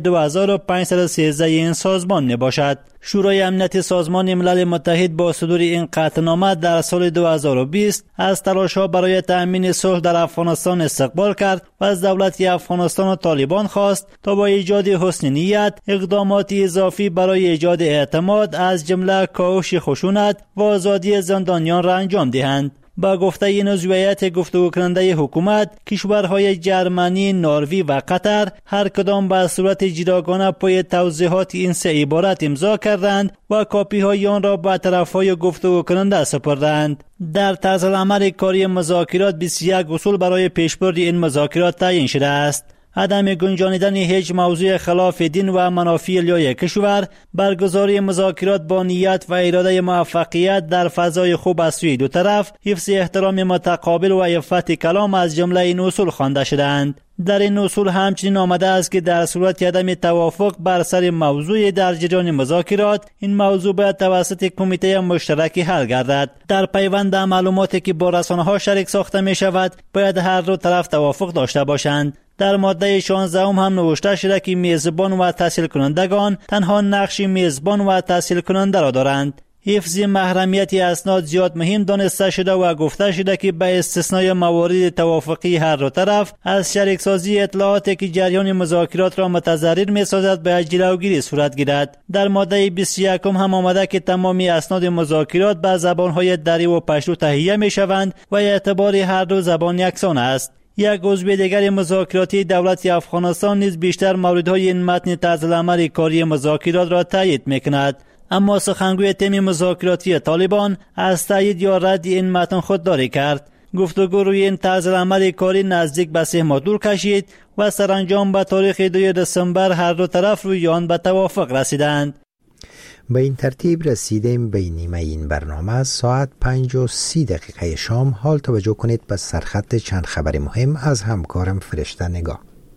2513 این سازمان نباشد. شورای امنیت سازمان ملل متحد با صدور این قطعنامه در سال 2020 از تلاش‌ها برای تأمین صلح در افغانستان استقبال کرد و از دولت افغانستان و طالبان خواست تا با ایجاد حسن نیت اقدامات اضافی برای ایجاد اعتماد از جمله کاهش خشونت و آزادی زندانیان را انجام دهند. با گفته این عضو هیئت گفتگو کننده حکومت، کشورهای جرمنی، نروژ و قطر هر کدام به صورت جداگانه پای توضیحات این 3 عبارت امضا کردند و کاپی های آن را به طرفهای گفتگو کننده سپردند. در طرزالعمل کاری مذاکرات 21 اصول برای پیشبرد این مذاکرات تعیین شده است. عدم گنجانیدن هیچ موضوع خلاف دین و منافع علیه کشور، برگزاری مذاکرات با نیت و اراده موفقیت در فضای خوب از سوی دو طرف، حفظ احترام متقابل و عفت کلام از جمله این اصول خوانده شدند. در این اصول همچنین آمده است که در صورت عدم توافق بر سر موضوع در جریان مذاکرات، این موضوع باید توسط کمیته مشترک حل گردد. در پیوند معلوماتی که با رسانه‌ها شریک ساخته می شود، باید هر دو طرف توافق داشته باشند. در ماده 16 هم نوشته شده که میزبان و تحصیل کنندگان تنها نقش میزبان و تحصیل کننده را دارند. حفظ محرمیت اسناد زیاد مهم دانسته شده و گفته شده که به استثنای موارد توافقی هر دو طرف از شریکسازی اطلاعاتی که جریان مذاکرات را متضرر می‌سازد به جلوگیری صورت گیرد. در ماده 21 هم آمده که تمام اسناد مذاکرات به زبان‌های دری و پشتو تهیه می‌شوند و اعتبار هر دو زبان یکسان است. یک عضو دیگر مذاکراتی دولت افغانستان نیز بیشتر موردهای این متن طرزالعمل کاری مذاکرات را تایید می‌کند. اما سخنگوی تیم مذاکراتی طالبان از تایید یا رد این متن خودداری کرد. گفتگو روی این طرزالعمل کاری نزدیک به 3 ماه طول کشید و سرانجام به تاریخ 2 دسامبر هر دو طرف روی آن به توافق رسیدند. به این ترتیب رسیدیم به نیمه این برنامه. ساعت 5:30 شام. حال توجه کنید به سرخط چند خبر مهم از همکارم فرشته نگاه.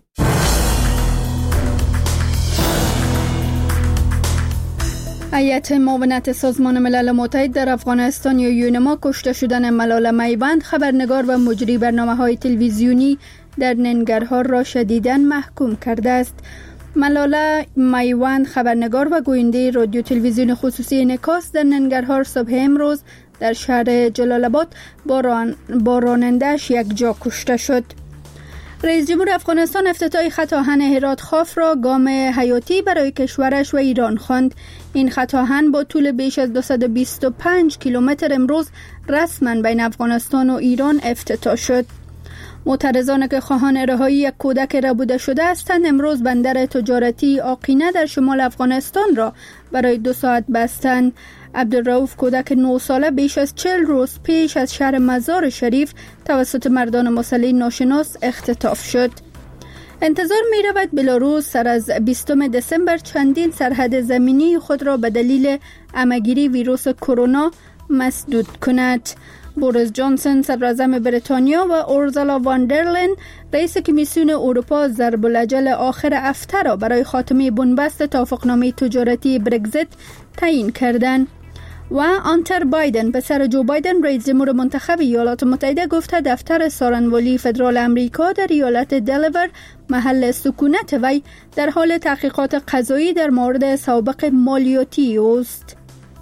هیئت معاونت سازمان ملل متحد در افغانستان یا یونما کشته شدن ملاله میوند، خبرنگار و مجری برنامه‌های تلویزیونی در ننگرهار را شدیداً محکوم کرده است. ملاله میوند، خبرنگار و گوینده رادیو تلویزیون خصوصی انعکاس، در ننگرهار صبح امروز در شهر جلال آباد با راننده‌اش یک جا کشته شد. رئیس جمهور افغانستان افتتاح خط آهن هرات خاف را گام حیاتی برای کشورش و ایران خواند. این خط آهن با طول بیش از 225 کیلومتر امروز رسما بین افغانستان و ایران افتتاح شد. معترضان که خواهان رهایی یک کودک ربوده شده هستند امروز بندر تجارتی آقینه در شمال افغانستان را برای 2 ساعت بستند. عبدالرؤوف، کودک 9 ساله، بیش از 40 روز پیش از شهر مزار شریف توسط مردان مسلح ناشناس اختطاف شد. انتظار می رود بلاروس سر از 20 دسامبر چندین سرحد زمینی خود را به دلیل همه‌گیری ویروس کرونا مسدود کند. بوریس جانسون صدراعظم بریتانیا و اورزالا واندرلین رئیس کمیسیون اروپا ضرب الاجل آخر هفته را برای خاتمه بنبست توافقنامه تجارتی برگزیت تعیین کردند. و آنتر بایدن، پسر جو بایدن رئیس جمهور منتخب ایالات متحده، گفته دفتر سارنوالی فدرال امریکا در ایالت دلاور محل سکونت وی در حال تحقیقات قضایی در مورد سابق مالیاتی است.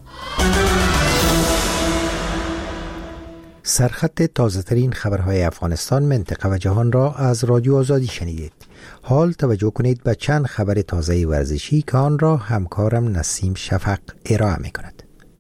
سرخط تازه‌ترین خبرهای افغانستان، منطقه و جهان را از رادیو آزادی شنیدید. حال توجه کنید به چند خبر تازه ورزشی که آن را همکارم نسیم شفق ارائه می‌کند.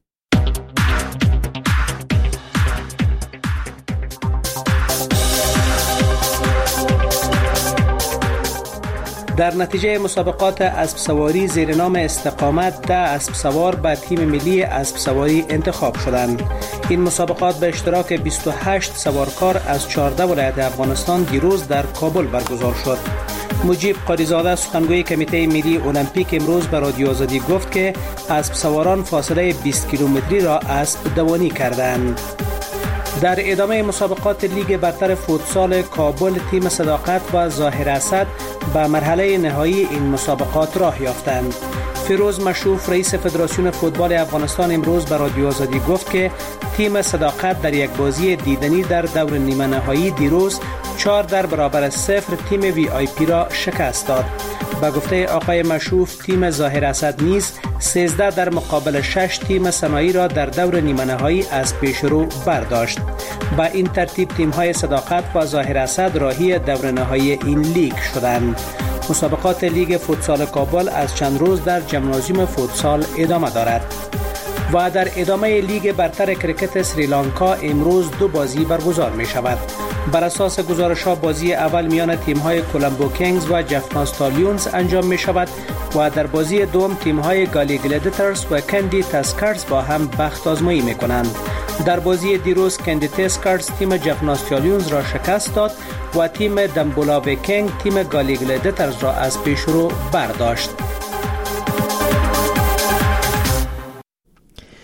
در نتیجه مسابقات اسب سواری زیر نام استقامت 10 اسب سوار به تیم ملی اسب سواری انتخاب شدند. این مسابقات به اشتراک 28 سوارکار از 14 ولایت افغانستان دیروز در کابل برگزار شد. مجیب قاریزاده، سخنگوی کمیته ملی المپیک، امروز به رادیو آزادی گفت که اسب سواران فاصله 20 کیلومتری را اسب دوانی کردند. در ادامه مسابقات لیگ برتر فوتسال کابل، تیم صداقت و ظاهر اسد به مرحله نهایی این مسابقات راه یافتند. فیروز مشوف، رئیس فدراسیون فوتبال افغانستان، امروز به رادیو آزادی گفت که تیم صداقت در یک بازی دیدنی در دور نیمه نهایی دیروز 4-0 تیم وی آی پی را شکست داد. به گفته آقای مشوف، تیم ظاهر اسد نیز 13-6 تیم سنایی را در دور نیمه نهایی از پیشرو برداشت. با این ترتیب تیم‌های صداقت و ظاهر اسد راهی دور نهایی این لیگ شدند. مسابقات لیگ فوتسال کابل از چند روز در ژیمنازیوم فوتسال ادامه دارد. و در ادامه لیگ برتر کرکت سریلانکا امروز 2 بازی برگزار می شود. بر اساس گزارش‌ها بازی اول میان تیم‌های کولمبو کینگز و جفنا استالیونز انجام می شود و در بازی دوم تیم‌های گالی گلادیترز و کندی تاسکرز با هم بخت آزمایی می کنند. در بازی دیروز کندی تاسکرز تیم جفنا استالیونز را شکست داد و تیم دمبولا ویکینگ تیم گالی گلادیترز را از پیشرو برداشت.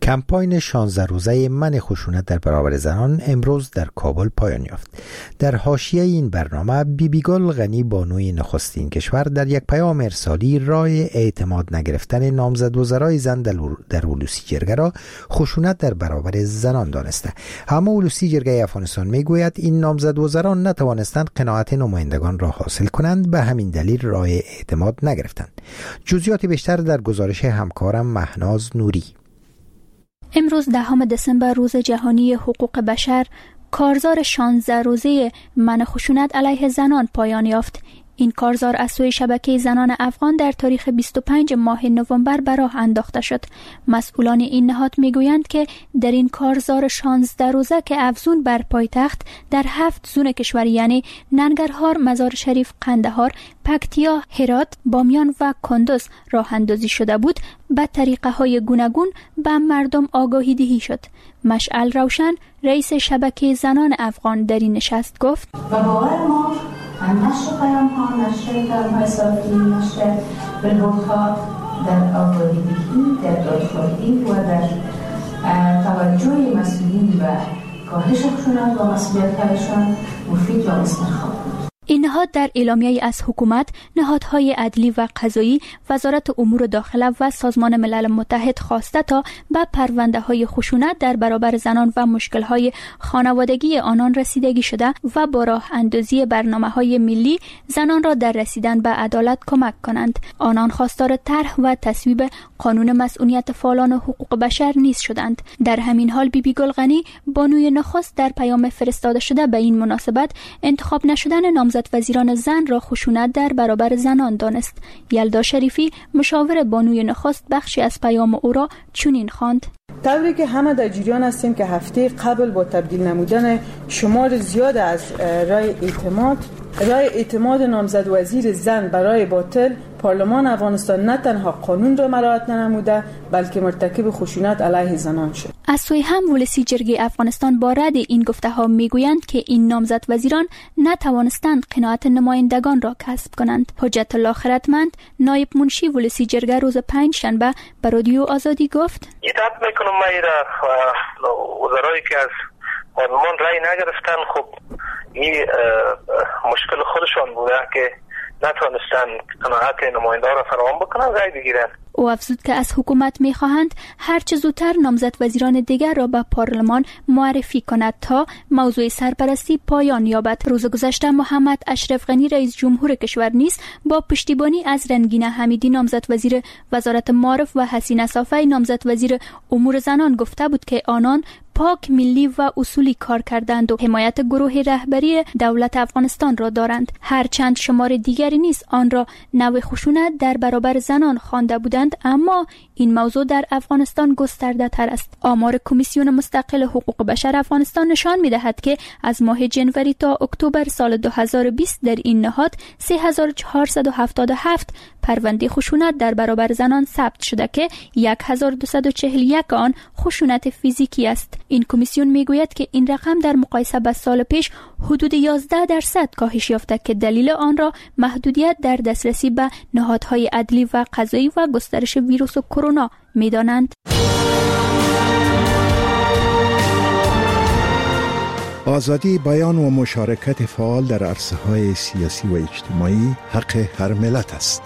کمپاین 16 روزه من خشونت در برابر زنان امروز در کابل پایان یافت. در حاشیه این برنامه بیبیگل غنی بانوی نخستین کشور در یک پیام ارسالی رای اعتماد نگرفتن نامزد وزرای زن در اولوسی جرگه را خشونت در برابر زنان دانسته. اما اولوسی جرگه افغانستان میگوید این نامزد وزران نتوانستند قناعت نمایندگان را حاصل کنند، به همین دلیل رای اعتماد نگرفتند. جزئیات بیشتر در گزارش همکارم مهناز نوری. امروز 10 دسامبر روز جهانی حقوق بشر، کارزار 16 روزه منع خشونت علیه زنان پایان یافت. این کارزار از سوی شبکه زنان افغان در تاریخ 25 ماه نوامبر به راه انداخته شد. مسئولان این نهاد میگویند که در این کارزار 16 روزه که افزون بر پایتخت در 7 زون کشور یعنی ننگرهار، مزار شریف، قندهار، پکتیا، هرات، بامیان و کندوز راه اندازی شده بود، به طریقه های گوناگون به مردم آگاهی دهی شد. مشعل روشن، رئیس شبکه زنان افغان در این نشست گفت: و باور ما نشر پیام ها، نشر پیام های صافی، نشر بلوردها در آگاهی دهی، در دادخواهی و در توجه مسئولین به کاهش خشونت و مسئولیت‌هایشان مفید و استخدام. این نهاد در اعلامیه از حکومت، نهادهای عدلی و قضایی، وزارت امور داخله و سازمان ملل متحد خواسته تا به پرونده‌های خشونت در برابر زنان و مشکل‌های خانوادگی آنان رسیدگی شده و با راه اندازی برنامه‌های ملی زنان را در رسیدن به عدالت کمک کنند. آنان خواستار طرح و تصویب قانون مسئولیت فعالان حقوق بشر نیز شدند. در همین حال بیبیگل غنی بانوی نخست در پیام فرستاده شده به این مناسبت انتخاب نشدن نامزد وزیران زن را خشونت در برابر زنان دانست. یلدا شریفی مشاور بانوی نخست بخشی از پیام او را چنین خواند: طوری که همه در جریان هستیم که هفته قبل با تبدیل نمودن شمار زیاد از رای اعتماد نامزد وزیر زن برای باطل، پارلمان افغانستان نه تنها قانون را مراعات ننموده بلکه مرتکب خشونت علیه زنان شد. از سوی هم ولسی جرگه افغانستان با رد این گفته ها میگویند که این نامزد وزیران نتوانستند قناعت نمایندگان را کسب کنند. حجت الله خردمند، نایب منشی ولسی جرگه، روز 5 شنبه به رادیو آزادی گفت: ایراد میکنم ما وزرایی که از پارلمان رای نگرفتن، خب این مشکل خودشان بوده که نتوانستن قناعت نمایندگان را فراهم بکنن، رای بگیرن. او افزود که از حکومت می‌خواهند هرچه زودتر نامزد وزیران دیگر را به پارلمان معرفی کند تا موضوع سرپرستی پایان یابد. روز گذشته محمد اشرف غنی رئیس جمهور کشور نیز با پشتیبانی از رنگینه حمیدی نامزد وزیر وزارت معارف و حسینه صافی نامزد وزیر امور زنان گفته بود که آنان پاک، ملی و اصولی کار کردند و حمایت گروه رهبری دولت افغانستان را دارند. هرچند شمار دیگری نیز آن را نوع خشونت در برابر زنان خوانده بودند، اما این موضوع در افغانستان گسترده تر است. آمار کمیسیون مستقل حقوق بشر افغانستان نشان می‌دهد که از ماه جنوری تا اکتبر سال 2020 در این نهاد 3477 پرونده خشونت در برابر زنان ثبت شده که 1241 آن خشونت فیزیکی است. این کمیسیون میگوید که این رقم در مقایسه با سال پیش حدود 11% کاهش یافته که دلیل آن را محدودیت در دسترسی به نهادهای عدلی و قضایی و گسترش ویروس کرونا می‌دانند. آزادی بیان و مشارکت فعال در عرصه‌های سیاسی و اجتماعی حق هر ملت است.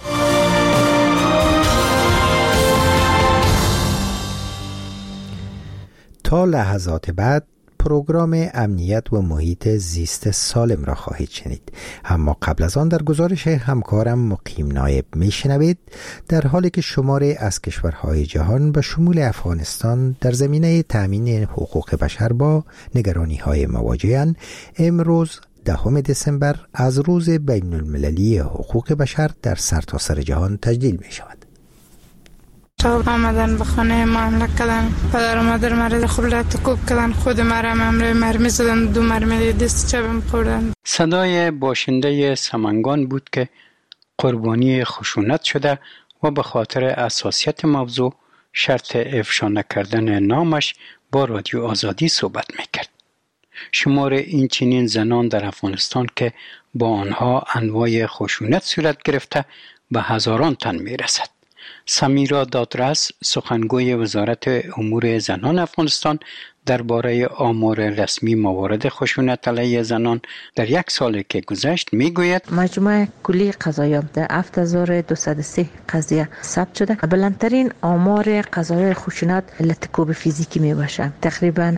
تا لحظات بعد پروگرام امنیت و محیط زیست سالم را خواهید شنید، اما قبل از آن در گزارش همکارم مقیم نایب میشنوید در حالی که شماری از کشورهای جهان به شمول افغانستان در زمینه تامین حقوق بشر با نگرانی‌های مواجه‌اند. امروز 10 دسامبر از روز بین المللی حقوق بشر در سرتاسر جهان تجلیل می شود. صبح آمدن به خانه ما کردن، پدر و مادر مرا خلوت کوب کردن، خود مرا مرمی زدن، 2 مرمی دست چپم خوردن. صدای باشنده سمنگان بود که قربانی خشونت شده و به خاطر اساسیت موضوع شرط افشا نکردن نامش با رادیو آزادی صحبت میکرد. شمار این چنین زنان در افغانستان که با آنها انواع خشونت صورت گرفته به هزاران تن میرسد. سمیرا دادرس سخنگوی وزارت امور زنان افغانستان درباره آمار رسمی موارد خشونت علیه زنان در یک سال که گذشت میگوید مجموع کلی قضایا در 7203 قضیه ثبت شده. بلندترین آمار قضایای خشونت لطکوب فیزیکی می باشه. تقریبا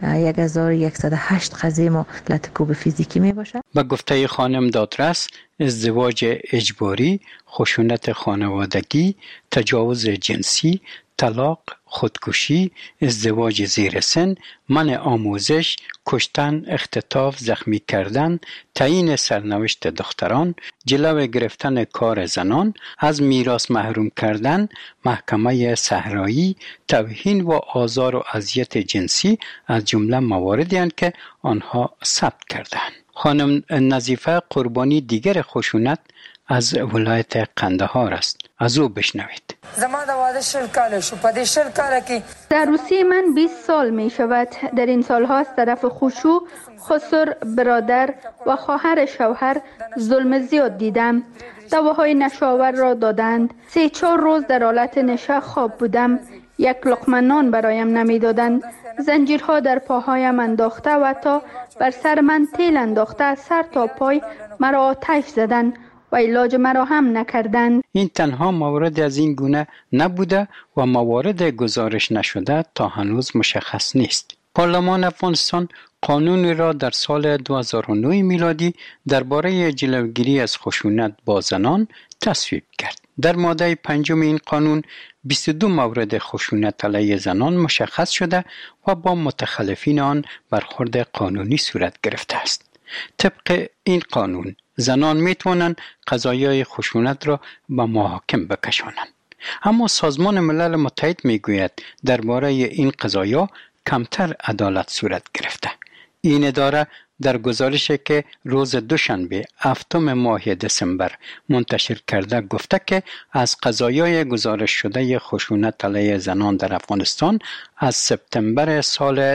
1108 قضیه ما لطکوب فیزیکی می باشه. به گفته خانم دادرس، ازدواج اجباری، خشونت خانوادگی، تجاوز جنسی، طلاق، خودکشی، ازدواج زیر سن، منع آموزش، کشتن، اختطاف، زخمی کردن، تعیین سرنوشت دختران، جلو گرفتن کار زنان، از میراث محروم کردن، محکمه صحرایی، توهین و آزار و اذیت جنسی از جمله مواردی اند که آنها ثبت کردند. خانم نظیفه قربانی دیگر خشونت از ولایت قندهار است. از او بشنوید. زما د واده 40 کال شو. په دې 40 کال کې در روسیه من 20 سال می شود. در این سالها از طرف خشوع، خسر، برادر و خواهر شوهر ظلم زیاد دیدم. دواهای نشاور را دادند. 3-4 روز در حالت نشه خواب بودم. یک لقمه نان برایم نمی دادند. زنجیرها در پاهایم انداخته و تا بر سر من تیل انداخته از سر تا پای مرا آتش زدند و علاج مرا هم نکردند. این تنها مورد از این گونه نبوده و موارد گزارش نشده تا هنوز مشخص نیست. پارلمان افغانستان قانون را در سال 2009 میلادی درباره جلوگیری از خشونت با زنان تصویب کرد. در ماده 5 این قانون 22 مورد خشونت علیه زنان مشخص شده و با متخلفین آن برخورد قانونی صورت گرفته است. طبق این قانون زنان میتوانند قضایای خشونت را به محاکم بکشانند. اما سازمان ملل متحد میگوید درباره این قضایا کمتر عدالت صورت گرفته. این اداره در گزارشی که روز دوشنبه 7 ماه دسامبر منتشر کرده گفته که از قضایای گزارش شده خشونت علیه زنان در افغانستان از سپتامبر سال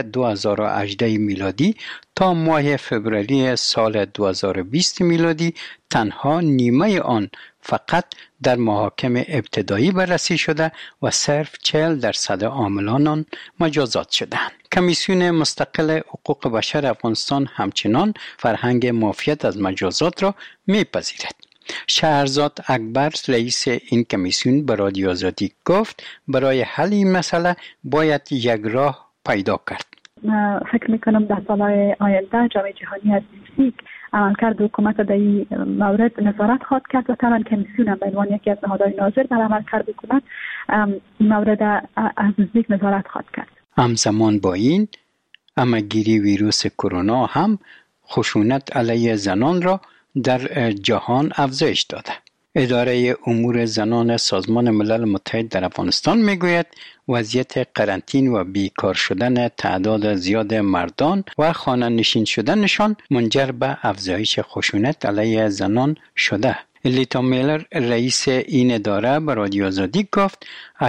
2018 میلادی تا ماه فوریه سال 2020 میلادی تنها نیمه آن فقط در محاکم ابتدایی بررسی شده و صرف 40% عاملان آن مجازات شدند. کمیسیون مستقل حقوق بشر افغانستان همچنان فرهنگ معافیت از مجازات را میپذیرد. شهرزاد اکبر رئیس این کمیسیون به رادیو آزادی گفت برای حل این مسئله باید یک راه پیدا کرد. فکر میکنم در سالهای آینده جامعه جهانی از نزدیک عملکرد حکومت در این مورد نظارت خواهد کرد و طبعا کمیسیون هم به عنوان یکی از نهادهای ناظر بر عملکرد حکومت این مورد از نزدیک نظارت خواهد کرد. همزمان با این همه‌گیری ویروس کرونا هم خشونت علیه زنان را در جهان افزایش داده. اداره امور زنان سازمان ملل متحد در افغانستان میگوید وضعیت قرنطین و بیکار شدن تعداد زیاد مردان و خانه نشین شدنشان منجر به افزایش خشونت علیه زنان شده. لیتا میلر رئیس این اداره به رادیو آزادی گفت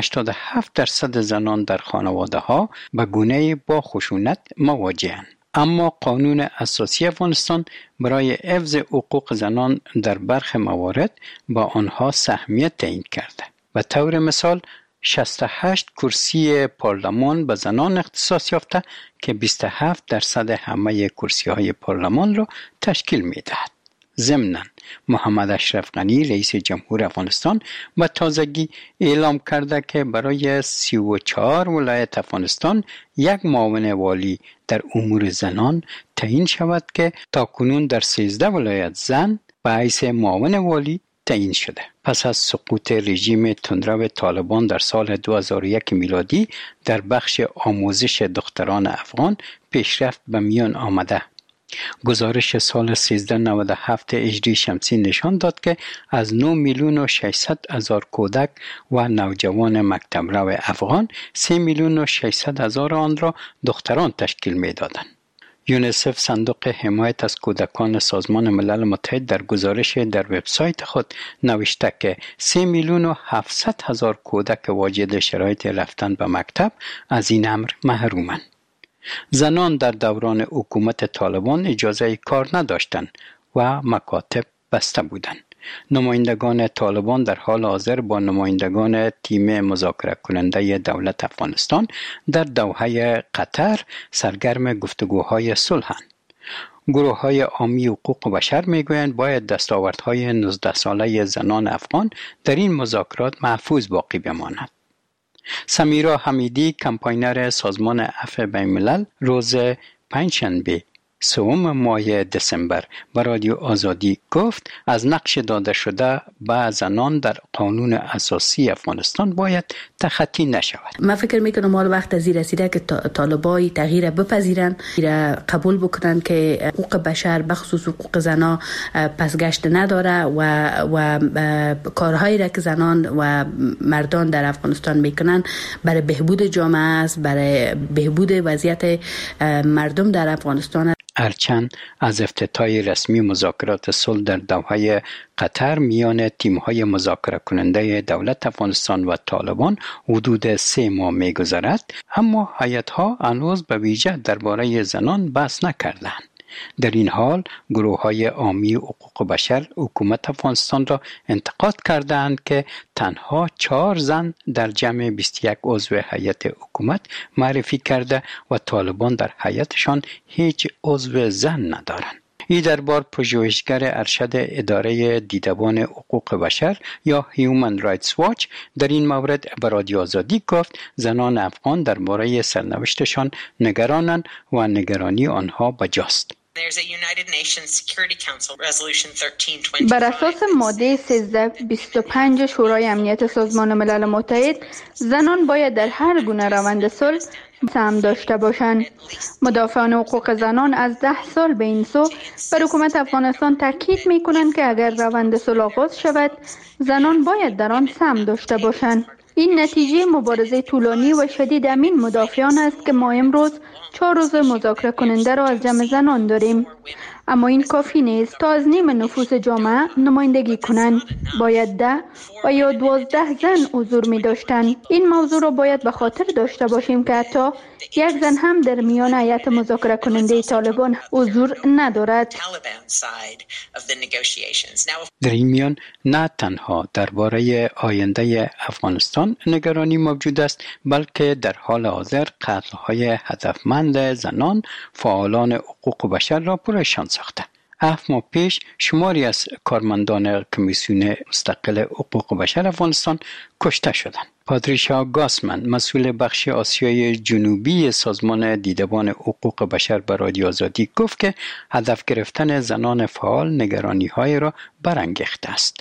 87% زنان در خانواده ها به گونه‌ای با خشونت مواجه‌اند. اما قانون اساسی افغانستان برای حفظ حقوق زنان در برخی موارد با آنها سهمیت تعیین کرده. به طور مثال 68 کرسی پارلمان به زنان اختصاص یافته که 27% همه کرسی‌های پارلمان را تشکیل می‌دهد. ضمناً محمد اشرف غنی رئیس جمهور افغانستان به تازگی اعلام کرده که برای 34 ولایت افغانستان یک معاون والی در امور زنان تعیین شود که تاکنون در 13 ولایت زن به حیث معاون والی تعیین شده. پس از سقوط رژیم تندرو طالبان در سال 2001 میلادی در بخش آموزش دختران افغان پیشرفت به میان آمده. گزارش سال 1397 هجری شمسی نشان داد که از 9,600,000 کودک و نوجوان مکتب رو افغان 3,600,000 آن را دختران تشکیل می دادند. یونیسف صندوق حمایت از کودکان سازمان ملل متحد در گزارش در وبسایت خود نوشته که 3,700,000 کودک واجد شرایط رفتن به مکتب از این امر محرومند. زنان در دوران حکومت طالبان اجازه کار نداشتند و مکاتب بسته بودند. نمایندگان طالبان در حال حاضر با نمایندگان تیم مذاکره کننده دولت افغانستان در دوحه قطر سرگرم گفتگوهای صلحند. گروه‌های عامی حقوق بشر میگویند باید دستاوردهای 19 ساله زنان افغان در این مذاکرات محفوظ باقی بماند. سمیرا حمیدی، کمپاینر سازمان عفو بین‌الملل، روز پنجشنبه 3 ماه دسامبر به رادیو آزادی گفت از نقش داده شده به زنان در قانون اساسی افغانستان باید تخطی نشود. من فکر میکنم حال وقت از این رسیده که طالبای تغییر بپذیرن، قبول بکنن که حقوق بشر بخصوص حقوق زنان پسگشت نداره و کارهایی را که زنان و مردان در افغانستان میکنن برای بهبود جامعه است، برای بهبود وضعیت مردم در افغانستان. هرچند از افتتاح رسمی مذاکرات صلح در دوحه قطر میان تیم‌های مذاکره کننده دولت افغانستان و طالبان حدود 3 ماه می‌گذرد، اما هیئت‌ها هنوز به ویژه درباره زنان بحث نکردند. در این حال گروه‌های عامی حقوق بشر حکومت افغانستان را انتقاد کردند که تنها 4 زن در جمع 21 عضو هیئت حکومت معرفی کرده و طالبان در هیئتشان هیچ عضو زن ندارند. این دربار پژوهشگر ارشد اداره دیدبان حقوق بشر یا هیومن رایتس واچ در این مورد به رادیو آزادی گفت زنان افغان درباره سرنوشتشان نگرانند و نگرانی آنها بجاست. بر اساس ماده 1325 شورای امنیت سازمان ملل متحد، زنان باید در هر گونه روند صلح سهم داشته باشند. مدافعان حقوق زنان از 10 سال به این سو بر حکومت افغانستان تاکید می‌کنند که اگر روند صلح آغاز شود، زنان باید در آن سهم داشته باشند. این نتیجه مبارزه طولانی و شدید امین مدافعان است که ما امروز 4 عضو مذاکره کننده را از جمع زنان داریم. اما این کافی نیست. تا از نیم نفوس جامعه نمایندگی کنند باید 10 و یا 12 زن حضور می داشتند. این موضوع را باید به خاطر داشته باشیم که حتی یک زن هم در میان هیئت مذاکره کننده طالبان حضور ندارد. در این میان نه تنها درباره آینده افغانستان نگرانی موجود است، بلکه در حال حاضر قتل‌های هدفمند زنان فعالان حقوق بشر را پرشان ساخته. 7 ماه پیش شماری از کارمندان کمیسیون مستقل حقوق بشر افغانستان کشته شدند. پاتریشا گاسمن، مسئول بخش آسیای جنوبی سازمان دیدبان حقوق بشر به رادیو آزادی گفت که هدف گرفتن زنان فعال نگرانی‌های را برانگیخته است.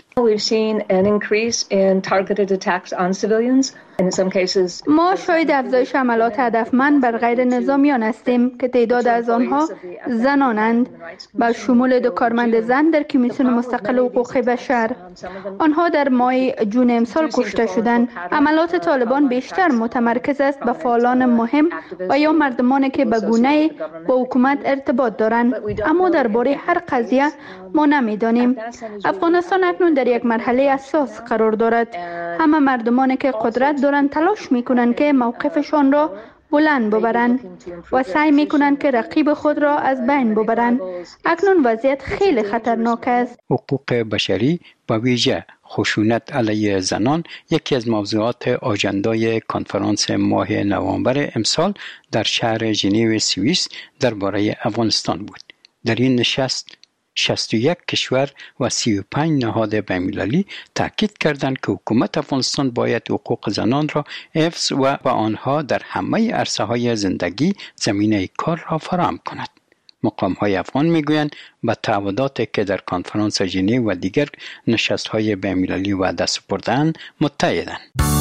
ما شاهد افزایش حملات هدفمند بر غیر نظامیان هستیم که تعداد از آنها زنانند، با شمول 2 کارمند زن در کمیسیون مستقل حقوق بشر. آنها در ماه جون امسال کشته شدند. حملات طالبان بیشتر متمرکز است به فعالان مهم و یا مردمانی که به گونه‌ای با حکومت ارتباط دارند. اما درباره هر قضیه ما نمی‌دانیم. افغانستان اکنون در یک مرحله حساس قرار دارد. همه مردمانی که قدرت دارند تلاش می‌کنند که موقفشان را بلند ببرند و سعی می‌کنند که رقیب خود را از بین ببرند. اکنون وضعیت خیلی خطرناک است. حقوق بشری و ویژه خشونت علیه زنان یکی از موضوعات آژاندای کنفرانس ماه نوامبر امسال در شهر ژنو سوئیس درباره افغانستان بود. در این نشست 61 کشور و 35 نهاد بین‌المللی تاکید کردند که حکومت افغانستان باید حقوق زنان را حفظ و به آنها در همه عرصه‌های زندگی زمینه کار را فراهم کند. مقام‌های افغان میگویند به تعهداتی که در کنفرانس ژنو و دیگر نشست‌های بین‌المللی وعده سپرده‌اند متحدند.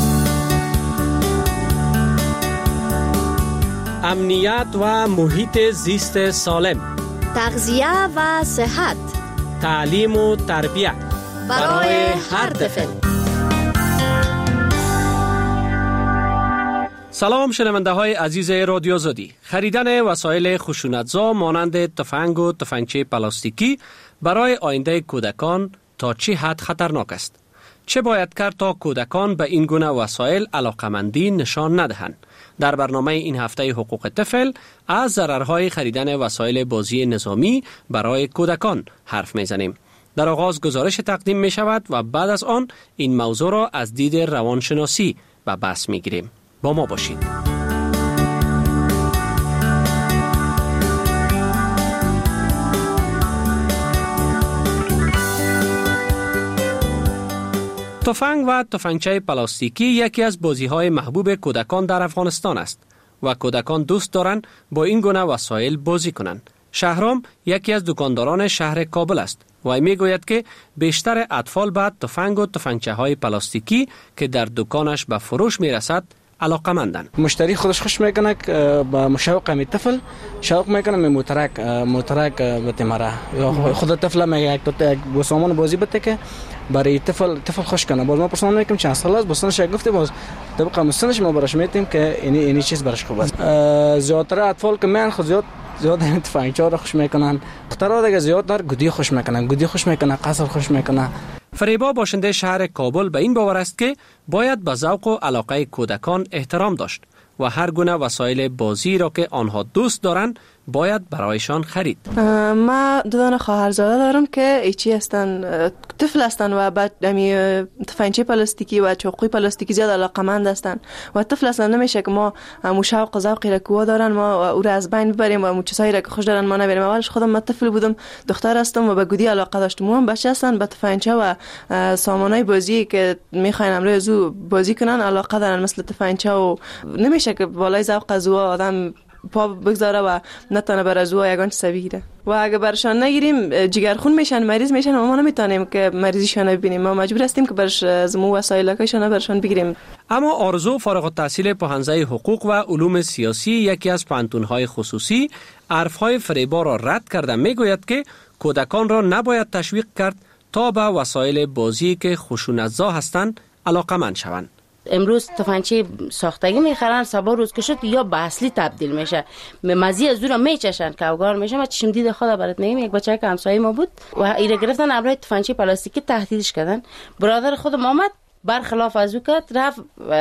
امنیت و محیط زیست سالم، تغذیه و صحت، تعلیم و تربیت برای هر طفل. سلام شنونده های عزیز رادیو آزادی. خریدن وسایل خشونتزا مانند تفنگ و تفنگچه پلاستیکی برای آینده کودکان تا چه حد خطرناک است؟ چه باید کرد تا کودکان به این گونه وسایل علاقمندی نشان ندهند؟ در برنامه این هفته حقوق طفل از ضررهای خریدن وسایل بازی نظامی برای کودکان حرف میزنیم. در آغاز گزارش تقدیم می شود و بعد از آن این موضوع را از دید روانشناسی به بحث می گیریم. با ما باشید. تفنگ و تفنگچه پلاستیکی یکی از بازی‌های محبوب کودکان در افغانستان است و کودکان دوست دارند با این گونه وسایل بازی کنند. شهرام یکی از دکانداران شهر کابل است و میگوید که بیشتر اطفال به تفنگ و تفنگچه‌های پلاستیکی که در دکانش به فروش میرسد علاقه‌مندند. مشتری خودش خوش میکنه با مشوق می طفل شوق میکنه می موترک بده مرا خود طفل میگه یک سامان بازی بده که برای طفل خوش کنه. باز ما پرسان میکنیم چند سال است بسنش گفته باز طبق مسنش ما براش میتیم که اینی چیز براش خوب است. زیادتر اطفال که من خود زیاد تفنگچه را خوش میکنن. دخترها دیگه زیادتر گودی خوش میکنن قصر خوش میکنن. فریبا باشنده شهر کابل به این باور است که باید به ذوق و علاقه کودکان احترام داشت و هر گونه وسایل بازی را که آنها دوست دارند باید برایشان خرید. ما دو دانه خواهرزاده دارم که ایچی هستن طفل هستن و بعد تفنگچه پلاستیکی و چاقوی پلاستیکی زیاد علاقه‌مند هستن و طفل هستن نمیشه که ما شوق و ذوقی را که دارن ما او را از بین ببریم و چیزایی را که خوش دارن ما نبریم. اولش خودم من طفل بودم دختر هستم و به گودی علاقه داشتم. هم بچه هستن به تفنگچه و سامانای بازی که میخواین امروز زو بازی کنن علاقه دارن مثل تفنگچه و نمیشه که بالای ذوق از او آدم پا بگذاره و نتونه بر از او یگان چیز بگیره و اگه برشان نگیریم جگرخون میشن مریض میشن و ما نمیتونیم که مریضیشون ببینیم. ما مجبور هستیم که برش از مو وسایلکشون برشان بگیریم. اما آرزو فارغ التحصیل پوهنځی حقوق و علوم سیاسی یکی از پانتون‌های خصوصی حرف‌های فریبا را رد کرده میگوید که کودکان را نباید تشویق کرد تا به وسایل بازی که خشونت‌زا هستند علاقه‌مند شوند. امروز تفنگچه ساختگی میخرن صبح روز که شد یا به اصلی تبدیل میشه مزی از اون میچشن که اوگار میشه. ما چشم دید خدا برات میگم یک بچه که همسایه ما بود و ایره گرفتن امروز تفنگچه پلاستیکی تهدیدش کردن. برادر خودم آمد برخلاف از او کرد رفت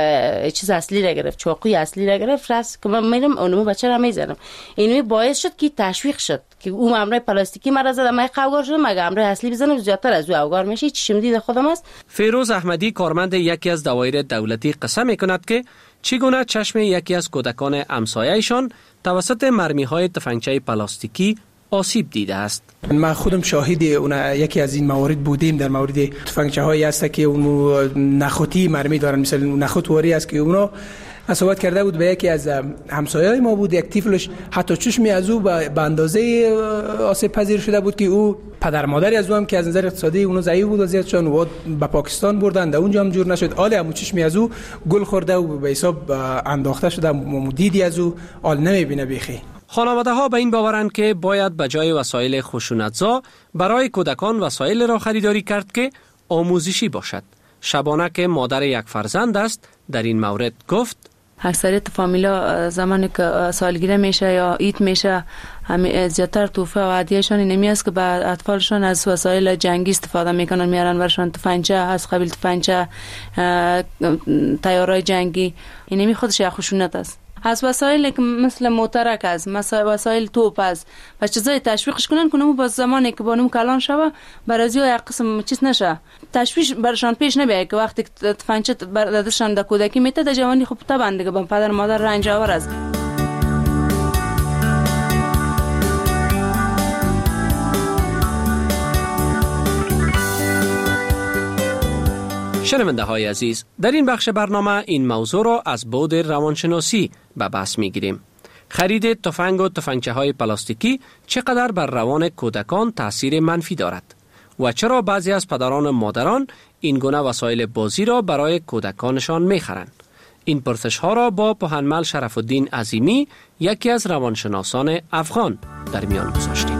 چیز اصلی را گرفت چاقوی اصلی را گرفت رفت که من میرم اونمو بچه را میزنم. اینو باعث شد که تشویق شد که اون امروز پلاستیکی مرا زدم من اوگار شدم مگه امروز اصلی بزنم زیادتر از او اوگار میشه. چشم دید خودم است. فیروز احمدی کارمند یکی از دوایر دولتی قسم میکند که چگونه چشم یکی از کودکان همسایه‌شان توسط مرمی‌های تفنگچه پلاستیکی آسیب دیده است. ما خودم شاهد یکی از این موارد بودیم. در مورد تفنگچه هایی است که اون نخوتی مرمی دارن مثل نخوت واری است که اونو صحبت کرده بود به یکی از همسایه‌های ما بود یک طفلش حتی چشمی از او به اندازه آسیب پذیر شده بود که او پدر مادری از او هم که از نظر اقتصادی اونو ضعیف بود وضعیتشون و به پاکستان بردن در اونجا هم جور نشد. حالا هم چشمی از او گل خورده و به حساب انداخته شده دیدی از او حال نمیبینه بیخی. خانواده‌ها به این باورند که باید به جای وسایل خشونت‌زا برای کودکان وسایل را خریداری کرد که آموزشی باشد. شبانه که مادر یک فرزند است در این مورد گفت اکثریت فامیلا زمانی که سالگیری میشه یا عید میشه همه زیادتر تحفه و هدیه‌شان اینمی است که به اطفالشان از وسایل جنگی استفاده میکنن میارن برشان تفنگچه از قبیل تفنگچه تیارای جنگی اینمی خودش یک خشونت است. از وسایل که مثل موترک است وسایل توپ است و چیزای تشویقش کنن که نمو باز زمانی که بانم کلان شوه برازی ها یک قسم چیز نشه تشویش برشان پیش نبیه که وقتی تفنگچه دادشان در کودکی میته در جوانی خوب طبعا دیگه با پدر مادر رنج آور است. شنونده های عزیز، در این بخش برنامه این موضوع را از بعد روانشناسی به بحث می گیریم. خرید تفنگ و تفنگچه های پلاستیکی چقدر بر روان کودکان تاثیر منفی دارد و چرا بعضی از پدران و مادران این گونه وسایل بازی را برای کودکانشان می خرند. این پرسش ها را با پوهنمل شرف الدین عظیمی یکی از روانشناسان افغان در میان گذاشتیم.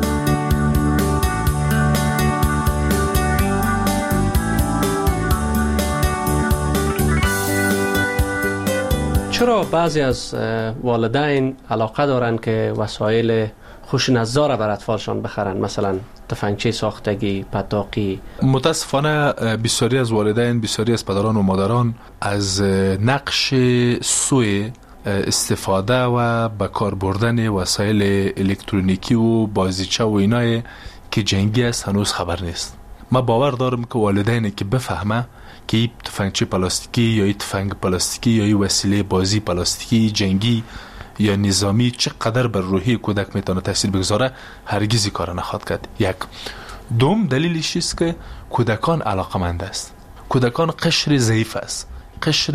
چرا بعضی از والدین علاقه دارند که وسایل خشونت‌زا را بر اطفالشان بخرند، مثلا تفنگچه ساختگی، پتاقی؟ متاسفانه بسیاری از والدین، بسیاری از پدران و مادران از نقش سوء استفاده و به کار بردن وسایل الکترونیکی و بازیچه و اینای که جنگی است هنوز خبر نیست. من باور دارم که والدینی که بفهمه که این تفنگچی پلاستیکی یا این تفنگ پلاستیکی یا این وسیله بازی پلاستیکی جنگی یا نظامی چقدر بر روحی کودک میتونه تاثیر بگذاره، هرگز کار نخواهد کرد. یک دوم دلیلش است که کودکان علاقمند است، کودکان قشر ضعیف است، قشر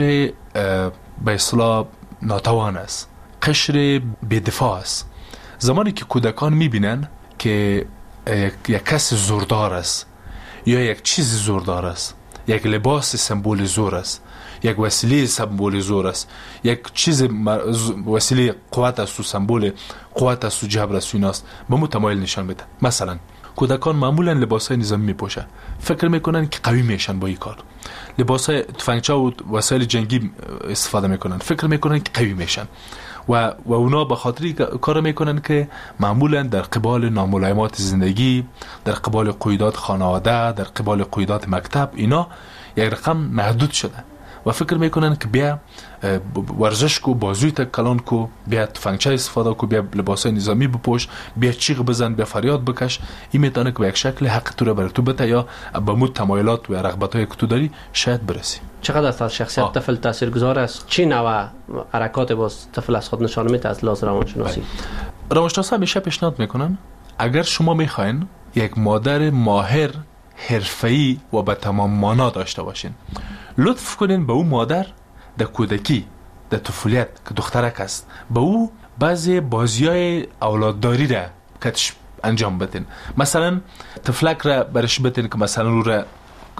به اصطلاح ناتوان است، قشر بی‌دفاع است. زمانی که کودکان میبینن که یک کس زوردار است یا یک چیز زوردار است، یک لباس سمبول زور است، یک وسیله سمبول زور است، یک چیز وسیله قوت است و سمبول قوت است و جبر است و ایناست، به متمایل نشان میده. مثلا کودکان معمولا لباسای نظامی میپوشن، فکر میکنن که قوی میشن با این کار. لباسای تفنگچه و وسایل جنگی استفاده میکنن، فکر میکنن که قوی میشن و اونا به خاطر کار میکنن که معمولا در قبال ناملایمات زندگی، در قبال قیودات خانواده، در قبال قیودات مکتب، اینا یک رقم محدود شده و فکر میکنن که بیا ورزش کو، بازوی تا کلان کو، بیا تفنگچه استفاده کو، بیا لباسای نظامی بپوش، بیا چیغ بزن، بیا فریاد بکش. این میتونه که به یک شکل حق تو رو بر تو بده یا به مود تمایلات و رغبت‌های که تو داری شاید برسی. چقدر از شخصیت طفل تاثیرگذار است؟ چی نوع حرکات باز طفل از خود نشان میده از لحاظ روانشناسی؟ روانشناسا همیشه پیشنهاد میکنن اگر شما میخواین یک مادر ماهر، حرفه‌ای و به تمام معنا داشته باشین، لطف کنین به اون مادر در کودکی، در طفولیت که دخترک است، به او بعضی بازیای اولادداری را کتش انجام بدین. مثلا طفلک را برش بدین که مثلا او را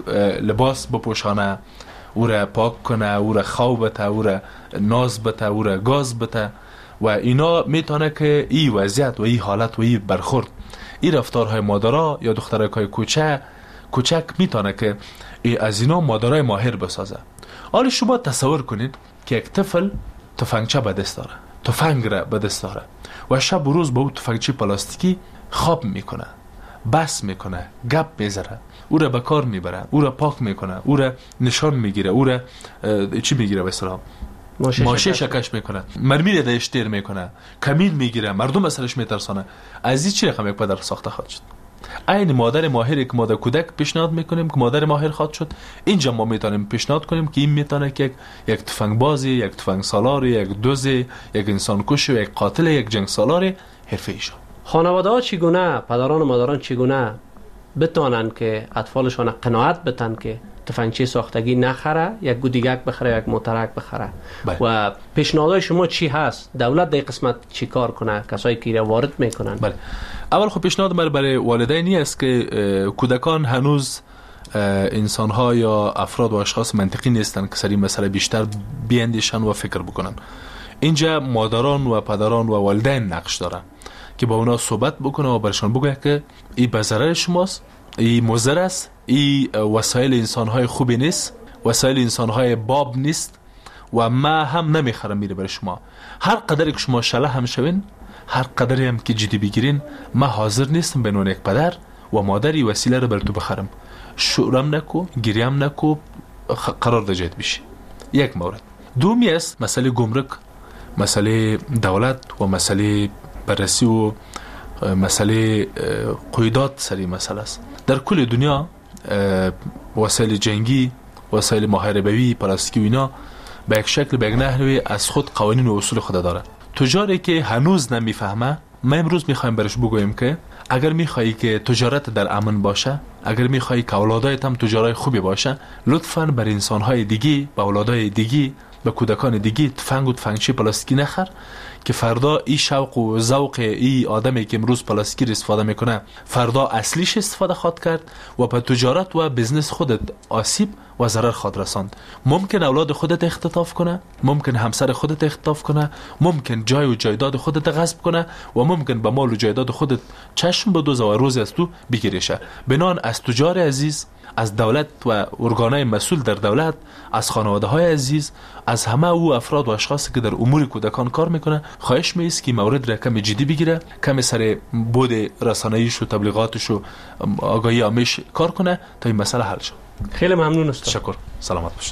لباس بپوشانه، او را پاک کنه، او را خواب بده، او را ناز بده، او را گاز بده و اینا میتونه که این وضعیت و این حالت و این برخورد، این رفتارهای مادرها یا دخترکای کوچک میتونه که از اینا مادرای ماهر بسازه. حالا شما تصور کنید که یک طفل تفنگچه به دست داره، تفنگ را به دست داره و شب و روز با اون تفنگچه پلاستیکی خواب میکنه، بس میکنه، گپ میزنه، او را به کار میبره، او را پاک میکنه، او را نشان میگیره، او را چی میگیره به اصطلاح ماشه شکش میکنه، مرمی را دهش تیر میکنه، کمین میگیره، مردم اثرش میترسانه. از این چی رقم یک پدر ساخته خواهد شد؟ این مادر ماهری که مادر کودک پیشنهاد میکنیم که مادر ماهر خواهد شد، اینجا ما میتونیم پیشنهاد کنیم که این میتونه که یک تفنگ بازی، یک تفنگ سالار، یک دوز، یک انسان کش، یک قاتل، یک جنگ سالار حرفه‌ای شد. خانواده ها چگونه، پدران و مادران چگونه بتونن که اطفالشان قناعت بتن که تفنگچه ساختگی نخره، یک گودیگک بخره، یک موترک بخره؟ و پیشنهادهای شما چی هست؟ دولت در قسمت چی کار کنه؟ کسایی که را وارد میکنن؟ بله، اول خب پیشنهاد من برای والدینی است که کودکان هنوز انسان‌ها یا افراد و اشخاص منطقی نیستن که سری مسئله بیشتر بیاندیشن و فکر بکنن. اینجا مادران و پدران و والدین نقش دارن که با اونا صحبت بکنه و برشان بگه که این به ضرر شماست، این مضر است، این وسایل انسان‌های خوبی نیست، وسایل انسان‌های باب نیست و ما هم نمیخرم میره برای شما. هر قدر که شما شله هم شوین، هر قدری هم که جدی بگیرین، ما حاضر نیستم به عنوان یک پدر و مادری وسیله رو بر تو بخرم. شورم نکو، گریم نکو، قرار دجایت بشی. یک مورد. دومی است مسئله گمرک، مسئله دولت و مسئله بررسی و مسئله قیودات سری مسئله است. در کل دنیا وسایل جنگی، وسایل محاربوی، پلاستیکی و اینا به یک شکل به یک نحوی از خود قوانین و اصول خود داره. تجاری که هنوز نمیفهمه، ما امروز میخوایم برش بگویم که اگر میخوایی که تجارت در امن باشه، اگر میخوایی که اولادایت هم تجارای خوبی باشه، لطفاً بر انسانهای دیگی، به اولادای دیگی، به کودکان دیگی تفنگ و تفنگچی پلاستیکی نخر که فردا این شوق و ذوق این آدمی که امروز پلاستیکی استفاده میکنه فردا اصلیش استفاده خواهد کرد و به تجارت و بزنس خودت آسیب و ضرر خواهد رساند. ممکن اولاد خودت اختطاف کنه، ممکن همسر خودت اختطاف کنه، ممکن جای و جایداد خودت غصب کنه و ممکن به مال و جایداد خودت چشم بدوزه و روزی از تو بگیریشه. بنان از تجار عزیز، از دولت و ارگانهای مسئول در دولت، از خانواده های عزیز، از همه او افراد و اشخاصی که در امور کودکان کار میکنه خواهش میست که مورد را کم جدی بگیره، کم سر بود رسانه‌ایش و تبلیغاتش و آگاهی عامش کار کنه تا این مسئله حل شه. خیلی ممنون است. تشکر. سلامت باشید.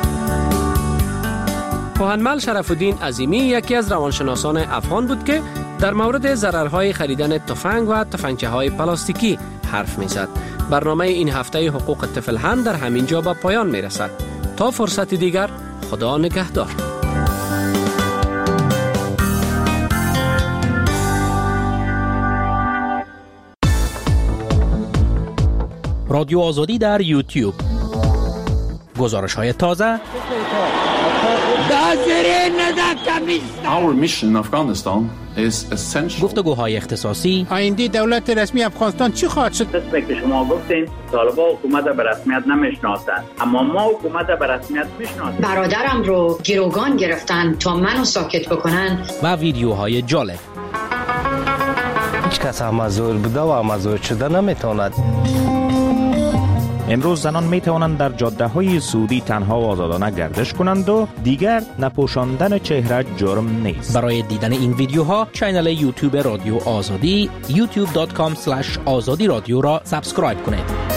پوهنمل شرف الدین عظیمی یکی از روانشناسان افغان بود که در مورد ضررهای خریدن تفنگ و تفنگچه‌های پلاستیکی حرف می‌زد. برنامه این هفته حقوق طفل هم در همین جا به پایان می‌رسد. تا فرصت دیگر، خدا نگهدار. رادیو آزادی در یوتیوب. گزارش‌های تازه. Our mission in Afghanistan is essential. گفتگوهای اختصاصی. آینده دولت رسمی افغانستان چی خواهد شد؟ دست که شما گفتین طالبان حکومت به رسمیت نمیشناسند، اما ما حکومت به رسمیت میشناسیم. برادرم رو گروگان گرفتن تا منو ساکت بکنن. و ویدیوهای جالب. هیچ کس مزور بوده و مزور شده نمیتواند. امروز زنان می توانند در جاده های سعودی تنها و آزادانه گردش کنند و دیگر نپوشاندن چهره جرم نیست. برای دیدن این ویدیوها کانال یوتیوب رادیو آزادی youtube.com/azadi radio را سابسکرایب کنید.